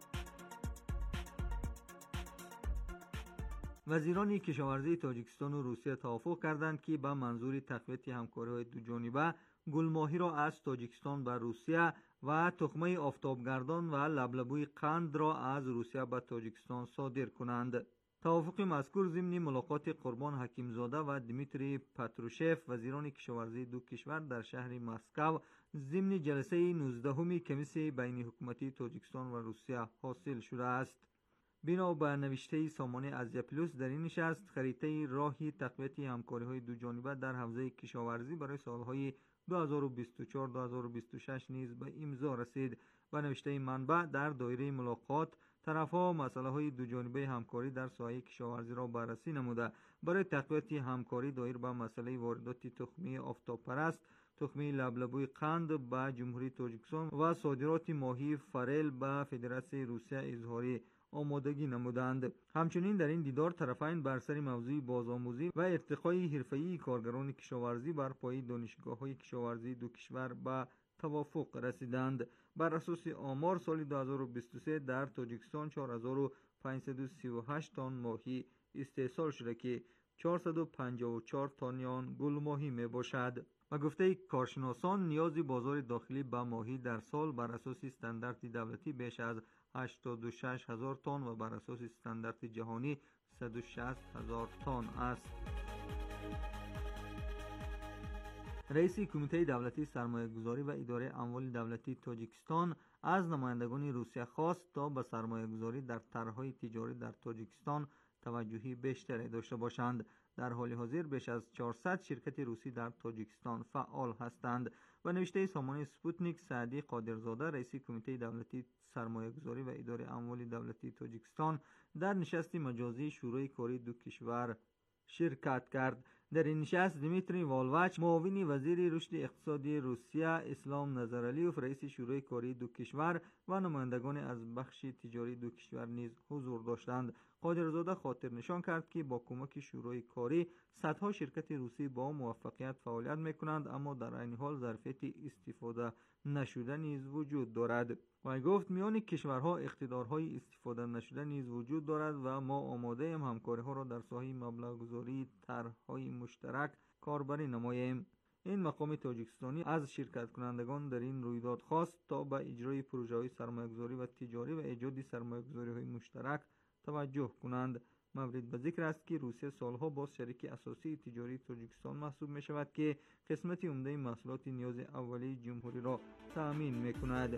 وزیران کشاورزی تاجیکستان و روسیه توافق کردند که به منظور تقویت همکاری‌های دوجانبه گلماهی را از تاجیکستان به روسیه و تخمه آفتابگردان و لبلبوی قند را از روسیه به تاجیکستان صادر کنند. توافق مذکور ضمن ملاقات قربان حکیمزاده و دمیتری پتروشف وزیران کشاورزی دو کشور در شهر مسکو ضمن جلسه 19 کمیسیون بین حکومتی تاجیکستان و روسیه حاصل شده است. بنا به نوشته سامانه ازیا پلوس در این نشست خریطه راهی تقویت همکاری‌های دوجانبه در حوزه کشاورزی برای سالهای 2024-2026 نیز به امضا رسید. به نوشته منبع در دایره ملاقات طرف‌ها مسائل دوجانبه همکاری در ساحه کشاورزی را بررسی نموده برای تقویت همکاری دایر به مسئله واردات تخمه آفتابپرست، تخمه لبلبوی قند به جمهوری تاجیکستان و صادرات ماهی فرل به فدراسیون روسیه اظهار آمادگی نمودند. همچنین در این دیدار طرفین بر سر موضوع بازآموزی و ارتقای حرفه‌ای کارگران کشاورزی بر پایه دانشگاه‌های کشاورزی دو کشور به توافق رسیدند. بر اساس آمار سال 2023 در تاجیکستان 4538 تن ماهی استحصال شده که 454 تن آن گل ماهی می باشد. و گفته کارشناسان نیاز بازار داخلی به ماهی در سال بر اساس استاندارد دولتی بیش از 86,000 تن و بر اساس استاندارد جهانی 160,000 تن است. رئیس کمیته دولتی سرمایه‌گذاری و اداره اموال دولتی تاجیکستان از نمایندگان روسیه خواست تا به سرمایه‌گذاری در طرح‌های تجاری در تاجیکستان توجهی بیشتری داشته باشند. در حال حاضر بیش از 400 شرکت روسی در تاجیکستان فعال هستند. و نوشته سامانه سپوتنیک سعدی قادرزاده رئیس کمیته دولتی سرمایه‌گذاری و اداره اموال دولتی تاجیکستان در نشست مجازی شورای کاری دو کشور شرکت کرد. در این نشست دمیتری والوچ معاون وزیر رشد اقتصادی روسیه، اسلام نظرعلیوف رئیس شورای کاری دو کشور و نمایندگان از بخش تجاری دو کشور نیز حضور داشتند. قادرزاده خاطر نشان کرد که با کمک شورای کاری صدها شرکت روسی با موفقیت فعالیت می‌کنند، اما در عین حال ظرفیت استفاده نشده نیز وجود دارد. و گفت میان کشورها اقتدارهای استفاده نشده نیز وجود دارد و ما آماده ایم همکاری‌ها را در ساحه مبلغ‌گذاری طرح‌های مشترک کاربری نماییم. این مقام تاجیکستانی از شرکت کنندگان در این رویداد خواست تا به اجرای پروژه‌های سرمایه‌گذاری و تجاری و ایجاد سرمایه‌گذاری‌های مشترک توجه کنند. مورد به ذکر است که روسیه سالها باز شریک اساسی تجاری تاجیکستان محسوب می شود که قسمت عمده محصولات نیاز اولیه جمهوری را تأمین می کند.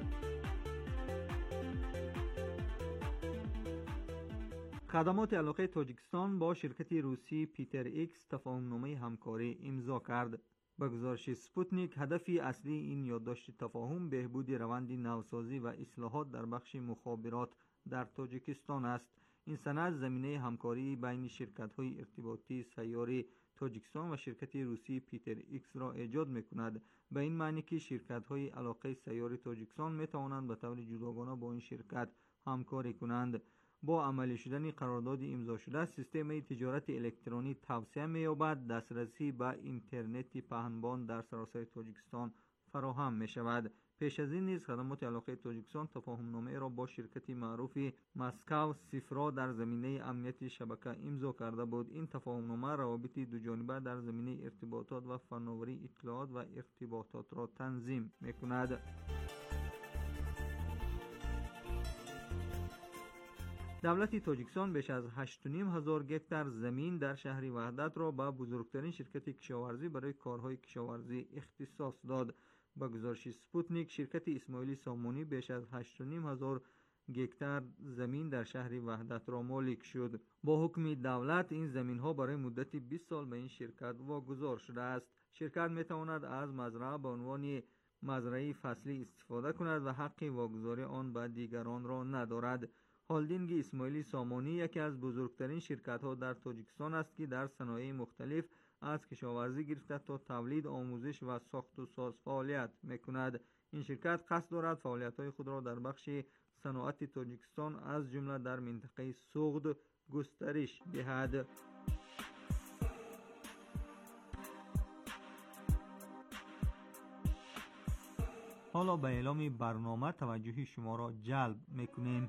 خدمات علاقه تاجیکستان با شرکت روسی پیتر ایکس تفاهمنامه همکاری امضا کرد. به گزارش سپوتنیک هدف اصلی این یادداشت تفاهم بهبود روند نوسازی و اصلاحات در بخش مخابرات در تاجیکستان است. این سند زمینه همکاری بین شرکت‌های ارتباطی سیاره تاجیکستان و شرکت روسی پیتر ایکس را ایجاد می‌کند، به این معنی که شرکت‌های علاقه سیاره تاجیکستان می‌توانند به طور جداگانه با این شرکت همکاری کنند. با عملی شدن قرارداد امضا شده، سیستم تجارت الکترونی توسعه می‌یابد، دسترسی به اینترنت پهنبان در سراسر تاجیکستان فراهم می‌شود. پیش از این نیز خدمات علاقه تاجیکستان تفاهم‌نامه را با شرکت معروف مسکو سیفرا در زمینه امنیت شبکه امضا کرده بود. این تفاهم‌نامه روابط دو جانبه در زمینه ارتباطات و فناوری اطلاعات و ارتباطات را تنظیم می‌کند. دولت تاجیکستان بیش از 8,500 گکتار زمین در شهر وحدت را به بزرگترین شرکت کشاورزی برای کارهای کشاورزی اختصاص داد. با گزارش سپوتنیک، شرکت اسماعیلی سامونی بیش از 8,500 گکتار زمین در شهر وحدت را مالک شد. با حکم دولت این زمین ها برای مدت 20 سال به این شرکت واگذار شده است. شرکت می تواند از مزرعه به عنوان مزرعه فصلی استفاده کند و حق واگذاری آن به دیگران را ندارد. هالدینگ اسماعیلی سامونی یکی از بزرگترین شرکت ها در تاجیکستان است که در صنایع مختلف از کشاورزی گرفته تا تولید، آموزش و ساخت و ساز فعالیت می‌کند. این شرکت قصد دارد فعالیت‌های خود را در بخش صنعت تاجیکستان از جمله در منطقه سوغد گسترش دهد. حالا به اعلام برنامه توجه شما را جلب می‌کنیم.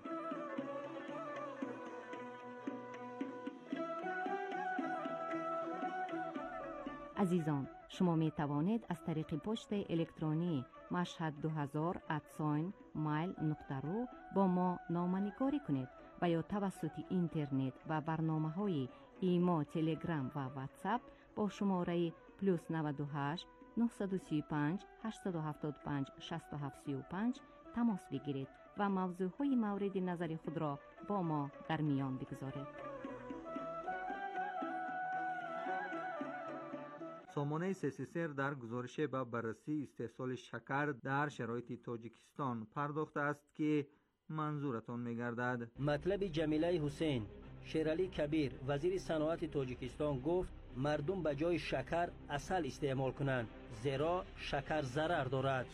عزیزان، شما می توانید از طریق پست الکترونی mashhad2000@mail.ru با ما نامه‌نگاری کنید و یا توسط اینترنت و برنامه‌های ایما، تلگرام و واتساپ با شماره +98 935 875 6735 تماس بگیرید و موضوعهای مورد نظر خود را با ما در میان بگذارید. سامانه سسسر در گزارش به بررسی استحصال شکر در شرایط تاجیکستان پرداخته است که منظورتان می‌گردد. مطلب جمیله حسین شیرعلی کبیر وزیر صنعت تاجیکستان گفت مردم به جای شکر عسل استعمال کنند زیرا شکر ضرر دارد.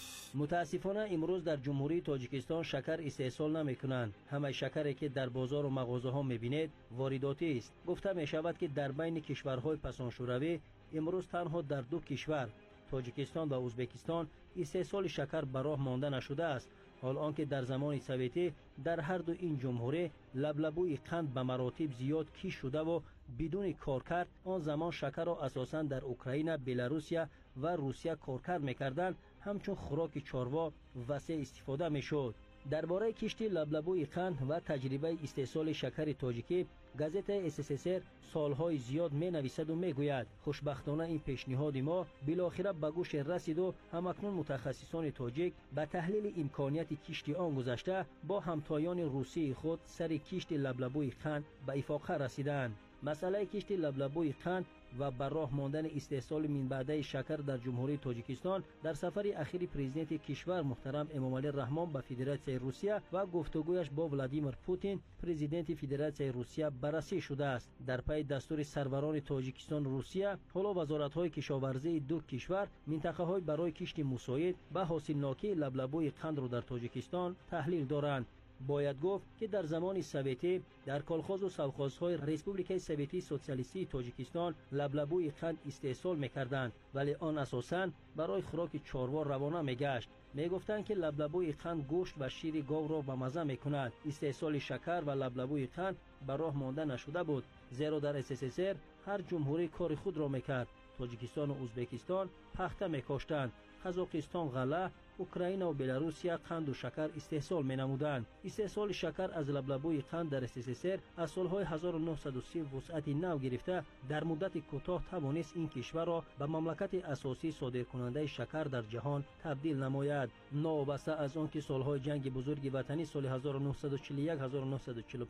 متاسفانه امروز در جمهوری تاجیکستان شکر استحصال نمی‌کنند. همه شکری که در بازار و مغازه‌ها می‌بینید وارداتی است. گفته می‌شود که در بین کشورهای پسندشوروی امروز تنها در دو کشور تاجیکستان و ازبکستان استحصال شکر به راه مانده نشده است، حال آنکه در زمان سوویتی در هر دو این جمهوری لبلبوی قند به مراتب زیاد کش شده و بدون کارکرد آن زمان شکر را اساساً در اوکراین، بلاروسیا و روسیه کارکرد می‌کردند، همچون خوراک چاروا وسیع استفاده می‌شد. درباره کشتی لبلبوی قند و تجربه استحصال شکر تاجیکی گازت SSSR سالهای زیاد می‌نویسد و می‌گوید خوشبختانه این پیشنهاد ما بالاخره به گوش رسید و همکنون متخصصان تاجیک به تحلیل امکانیت کشتی آن گذشته با همتایان روسی خود سر کشتی لبلبوی قند به اتفاق رسیدند. مسئله کشتی لبلبوی قند و بر راه ماندن استحصال من بعده شکر در جمهوری تاجیکستان در سفر اخیر پرزیدنت کشور محترم امامعلی رحمان به فدراسیون روسیه و گفتگویش با ولادیمیر پوتین پرزیدنت فدراسیون روسیه بررسی شده است. در پی دستور سروران تاجیکستان روسیه حالا وزارت‌های کشاورزی دو کشور منطقه‌های برای کشت مساعد به حاصلناکی لبلبوی قند را در تاجیکستان تحلیل دارند. باید گفت که در زمان سوویتی در کالخاز و سوخازهای ریسپوبلیکای سوویتی سوسیالیستی تاجیکستان لبلبوی قند استحصال می‌کردند، ولی آن اساساً برای خوراک چاروا روانه می‌گشت. می‌گفتند که لبلبوی قند گوشت و شیر گاو را به مزه می‌کند. استحصال شکر و لبلبوی قند به راه مانده نشده بود، زیرا در SSSR هر جمهوری کار خود را می‌کرد. تاجیکستان و ازبکستان پخته می‌کاشتند، قزاقستان غله، اوکراین و بلاروسیا قند و شکر استحصال می‌نمودند. استحصال شکر از لبلبوی قند در SSSR از سالهای 1930 وسعت نو گرفته در مدت کوتاه توانست این کشور را به مملکت اساسی صادرکننده شکر در جهان تبدیل نماید. نوابسته از آنکه سالهای جنگ بزرگ وطنی سال 1941-1945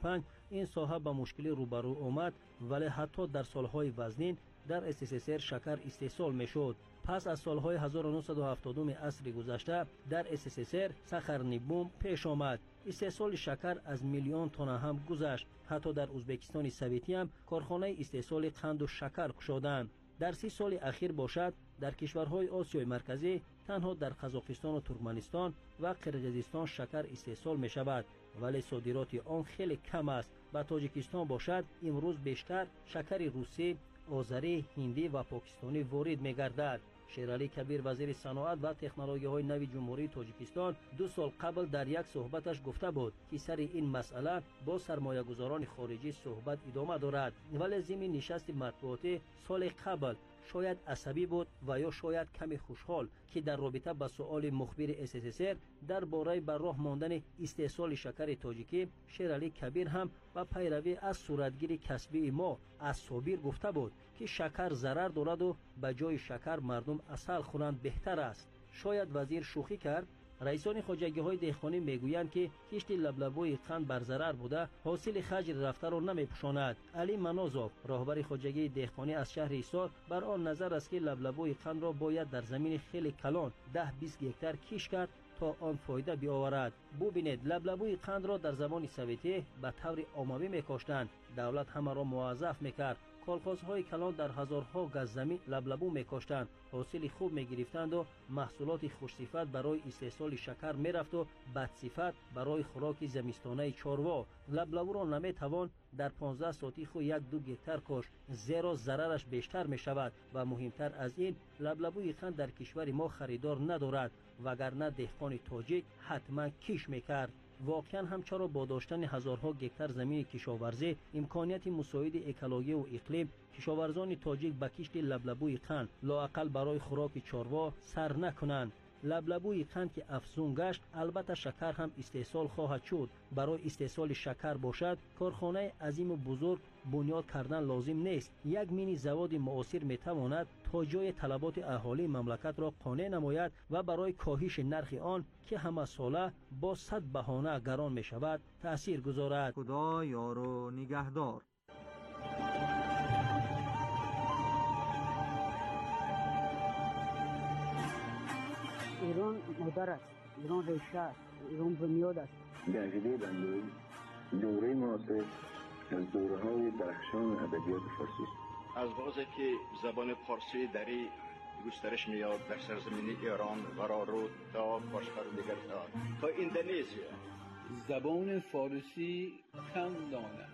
این ساحه با مشکلی روبرو آمد، ولی حتی در سالهای وزنین در SSSR شکر استحصال میشد. پس از سالهای 1970 عصر گذشته در SSSR سخرنی بوم پیش آمد. استحصال شکر از میلیون تن هم گذشت. حتی در ازبکستان سوویتی هم کارخانه استحصال قند و شکر گشادند. در 30 سال اخیر باشد در کشورهای آسیای مرکزی تنها در قزاقستان و ترکمنستان و قرقیزستان شکر استحصال می شود، ولی صادرات آن خیلی کم است. با تاجیکستان باشد امروز بیشتر شکر روسی، آذری، هندی و پاکستانی وارد می گردد. شیرعلی کبیر وزیر صنعت و تکنولوژی های نوی جمهوری تاجیکستان 2 سال قبل در یک صحبتش گفته بود که سر این مسئله با سرمایه گذاران خارجی صحبت ادامه دارد، ولی ضمن نشست مطبوعاتی سال قبل شاید عصبی بود و یا شاید کمی خوشحال که در رابطه با سؤال مخبر SSSR درباره بر راه ماندن استحصال شکر تاجیکی، شیرعلی کبیر هم با پیروی از صورتگیر کسبی ما از صابر گفته بود که شکر ضرر دارد و به جای شکر مردم عسل خورند بهتر است. شاید وزیر شوخی کرد. رئیسان خواجگی های دهقانی میگویند که کشت لبلبوی قند بر ضرر بوده حاصل خجر رفته را نمیپوشاند. علی منازوف رهبر خواجگی دهقانی از شهر ایصار بر آن نظر است که لبلبوی قند را باید در زمین خیلی کلان 10-20 هکتار کیش کرد تا آن فایده بیاورد. ببینید لبلبوی قند را در زمان سوویتی به طور عمومی میکاشتند. دولت همه را موظف میکرد. کالخانه‌های کلان در هزارها گز زمین لبلبو میکاشتند، حاصل خوب میگرفتند و محصولات خوش‌صفت برای استحصال شکر میرفت و بدصفت برای خوراک زمستانه چاروا. لبلبو را نمیتوان در 15 ساتی خو 1-2 هکتار کاشت، زیرا ضررش بیشتر میشود و مهمتر از این لبلبوی قند در کشور ما خریدار ندارد، وگرنه دهقان تاجیک حتما کیش میکرد. واقعا هم چرا با داشتن هزارها هکتار زمین کشاورزی امکانیت مساعد اکولوژی و اقلیم کشاورزان تاجیک به کشت لبلبوی قند لااقل برای خوراک چاروا سر نکنند. لبلبوی قند که افزون گشت البته شکر هم استحصال خواهد شد. برای استحصال شکر باشد کارخانه عظیم و بزرگ بنیاد کردن لازم نیست. یک مینی زواد معاصر میتواند تا جای طلبات اهالی مملکت را قانع نماید و برای کاهش نرخ آن که همه ساله با 100 بهانه گران می شود تأثیر گذارد. خدا یار و نگهدار. ایران مادر است، ایران ریشه است، ایران بنیاد است. عقیده بنده دوره معاصر از دوره‌های درخشان ادبیات فارسی است. از وقتی که زبان فارسی دری گسترش میاد در سرزمین ایران ورارو تا کشور دیگر تا اندونزیا، زبان فارسی خندانه.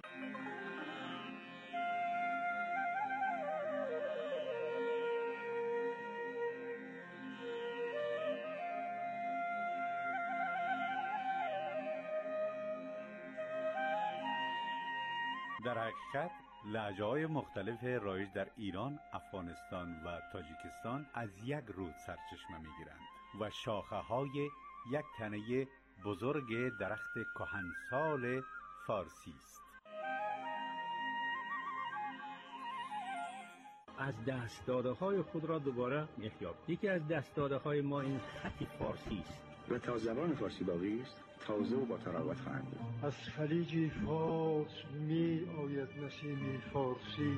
در حقیقت لهجه‌های مختلف رایج در ایران، افغانستان و تاجیکستان از یک رود سرچشمه می‌گیرند و شاخه‌های یک تنه بزرگ درخت کهنسال فارسی است. از دست‌داده‌های خود را دوباره می‌یابیم. یکی از دست‌داده‌های ما این خط فارسی است و تا زبان فارسی باقی است تازه و با تراوت خواهند بود. از خلیج فارس می آید نسیم فارسی.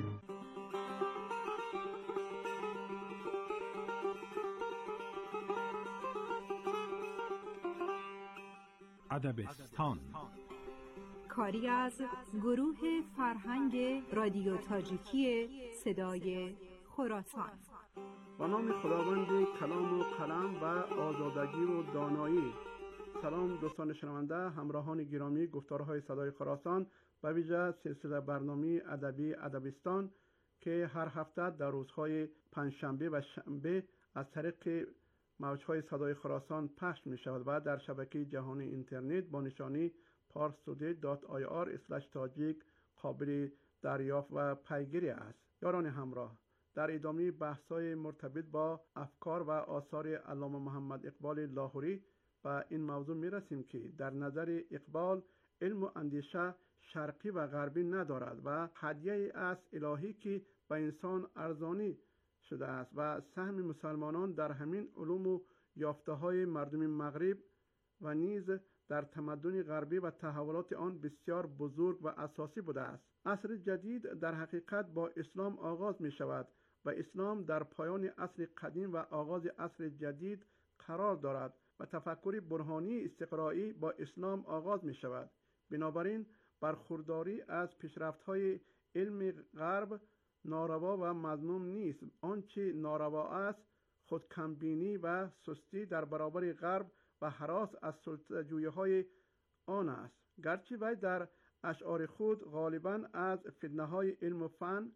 ادبستان کاری از گروه فرهنگ رادیو تاجیکی صدای خراسان. با نام خداوند کلام و قلم و آزادگی و دانایی. سلام دوستان شنونده، همراهان گرامی گفتارهای صدای خراسان، به ویژه سلسله برنامه ادبی ادبستان که هر هفته در روزهای پنجشنبه و شنبه از طریق موجهای صدای خراسان پخش می شود و در شبکه جهانی اینترنت با نشانی parstoday.ir/tajik قابل دریافت و پیگیری است. یاران همراه، در ادامه بحث‌های مرتبط با افکار و آثار علامه محمد اقبال لاهوری و این موضوع می رسیم که در نظر اقبال علم و اندیشه شرقی و غربی ندارد و هدیه است الهی که به انسان ارزانی شده است و سهم مسلمانان در همین علوم و یافته‌های مردم مغرب و نیز در تمدن غربی و تحولات آن بسیار بزرگ و اساسی بوده است. عصر جدید در حقیقت با اسلام آغاز می شود و اسلام در پایان عصر قدیم و آغاز عصر جدید قرار دارد و تفکر برهانی استقرایی با اسلام آغاز می شود. بنابراین برخورداری از پیشرفت‌های علم غرب ناروا و مذموم نیست. آنچه ناروا است خودکمبینی و سستی در برابر غرب و هراس از سلطه‌جویی‌های آن است. گرچه وی در اشعار خود غالباً از فتنه‌های علم و فن،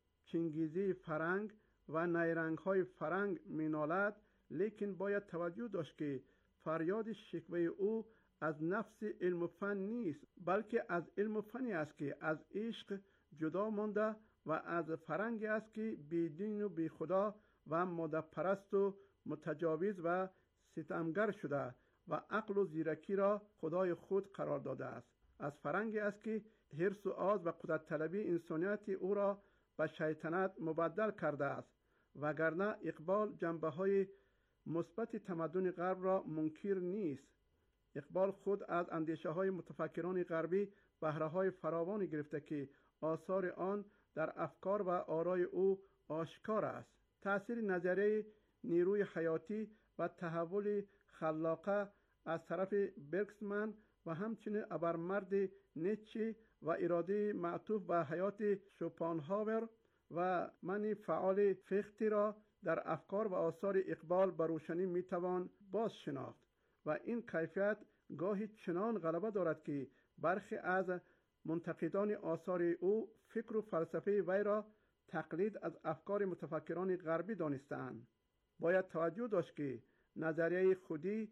چنگیزی فرنگ و نیرنگ‌های فرنگ می‌نالد، لیکن باید توجه داشت که فریاد شکوه او از نفس علم و فن نیست، بلکه از علم و فنی است که از عشق جدا مانده و از فرنگی است که بیدین و بی خدا و ماده‌پرست و متجاوز و ستمگر شده و عقل و زیرکی را خدای خود قرار داده است. از فرنگی است که حرص و آز و قدرت طلبی انسانیت او را به شیطنت مبدل کرده است، وگرنه اقبال جنبه‌های مثبت تمدن غرب را منکر نیست. اقبال خود از اندیشه‌های متفکران غربی بهره‌های فراوانی گرفته که آثار آن در افکار و آرای او آشکار است. تأثیر نظریه نیروی حیاتی و تحول خلاقه از طرف برگسمن و همچنین ابرمرد نیچه و اراده معطوف به حیات شوپنهاور و من فعال فیخته را در افکار و آثار اقبال به روشنی میتوان باز شناخت و این کیفیت گاهی چنان غلبه دارد که برخی از منتقدان آثار او فکر و فلسفه وی را تقلید از افکار متفکران غربی دانستند. باید توجه داشت که نظریه خودی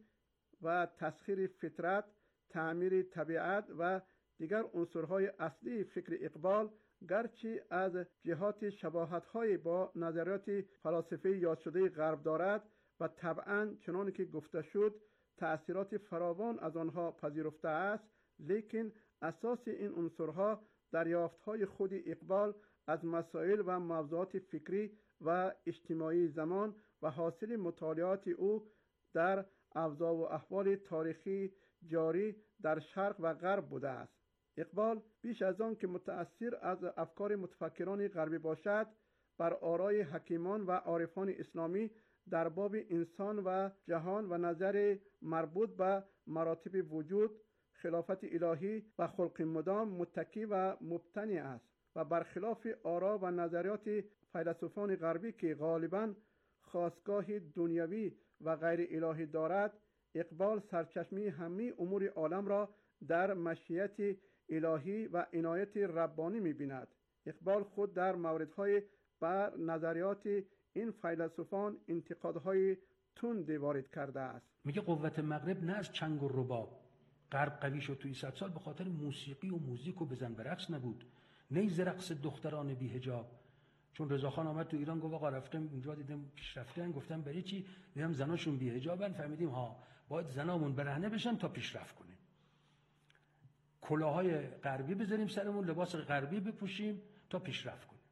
و تسخیر فطرت، تعمیر طبیعت و دیگر عنصرهای اصلی فکر اقبال گرچه از جهات شباهت‌های با نظریات فلاسفه یاد شده غرب دارد و طبعاً چنان که گفته شد تأثیرات فراوان از آنها پذیرفته است، لیکن اساس این عنصرها دریافت‌های خود اقبال از مسائل و موضوعات فکری و اجتماعی زمان و حاصل مطالعات او در اوضاع و احوال تاریخی جاری در شرق و غرب بوده است. اقبال بیش از آن که متأثر از افکار متفکران غربی باشد، بر آرای حکیمان و عارفان اسلامی در باب انسان و جهان و نظر مربوط به مراتب وجود، خلافت الهی و خلق مدام متکی و مبتنی است و برخلاف آرا و نظریات فیلسوفان غربی که غالباً خاستگاه دنیوی و غیر الهی دارد، اقبال سرچشمه همه امور عالم را در مشیت الهی و عنایت ربانی می‌بیند. اقبال خود در موردهای بر نظریات این فیلسوفان انتقادهای تند وارد کرده است. میگه قوت مغرب نه از چنگ و رباب، غرب قوی شد توی 100 سال به خاطر موسیقی و موزیک و بزن برقص نبود، نیز رقص دختران بی حجاب. چون رضاخان آمد تو ایران گفت آقا رفتم اونجا دیدم پیشرفتن، گفتم برای چی؟ دیدم زناشون بی حجابن، فهمیدیم ها باید زنامون برهنه بشن تا پیشرفت کنیم. کلاهای غربی بذاریم سرمون، لباس غربی بپوشیم تا پیشرفت کنیم.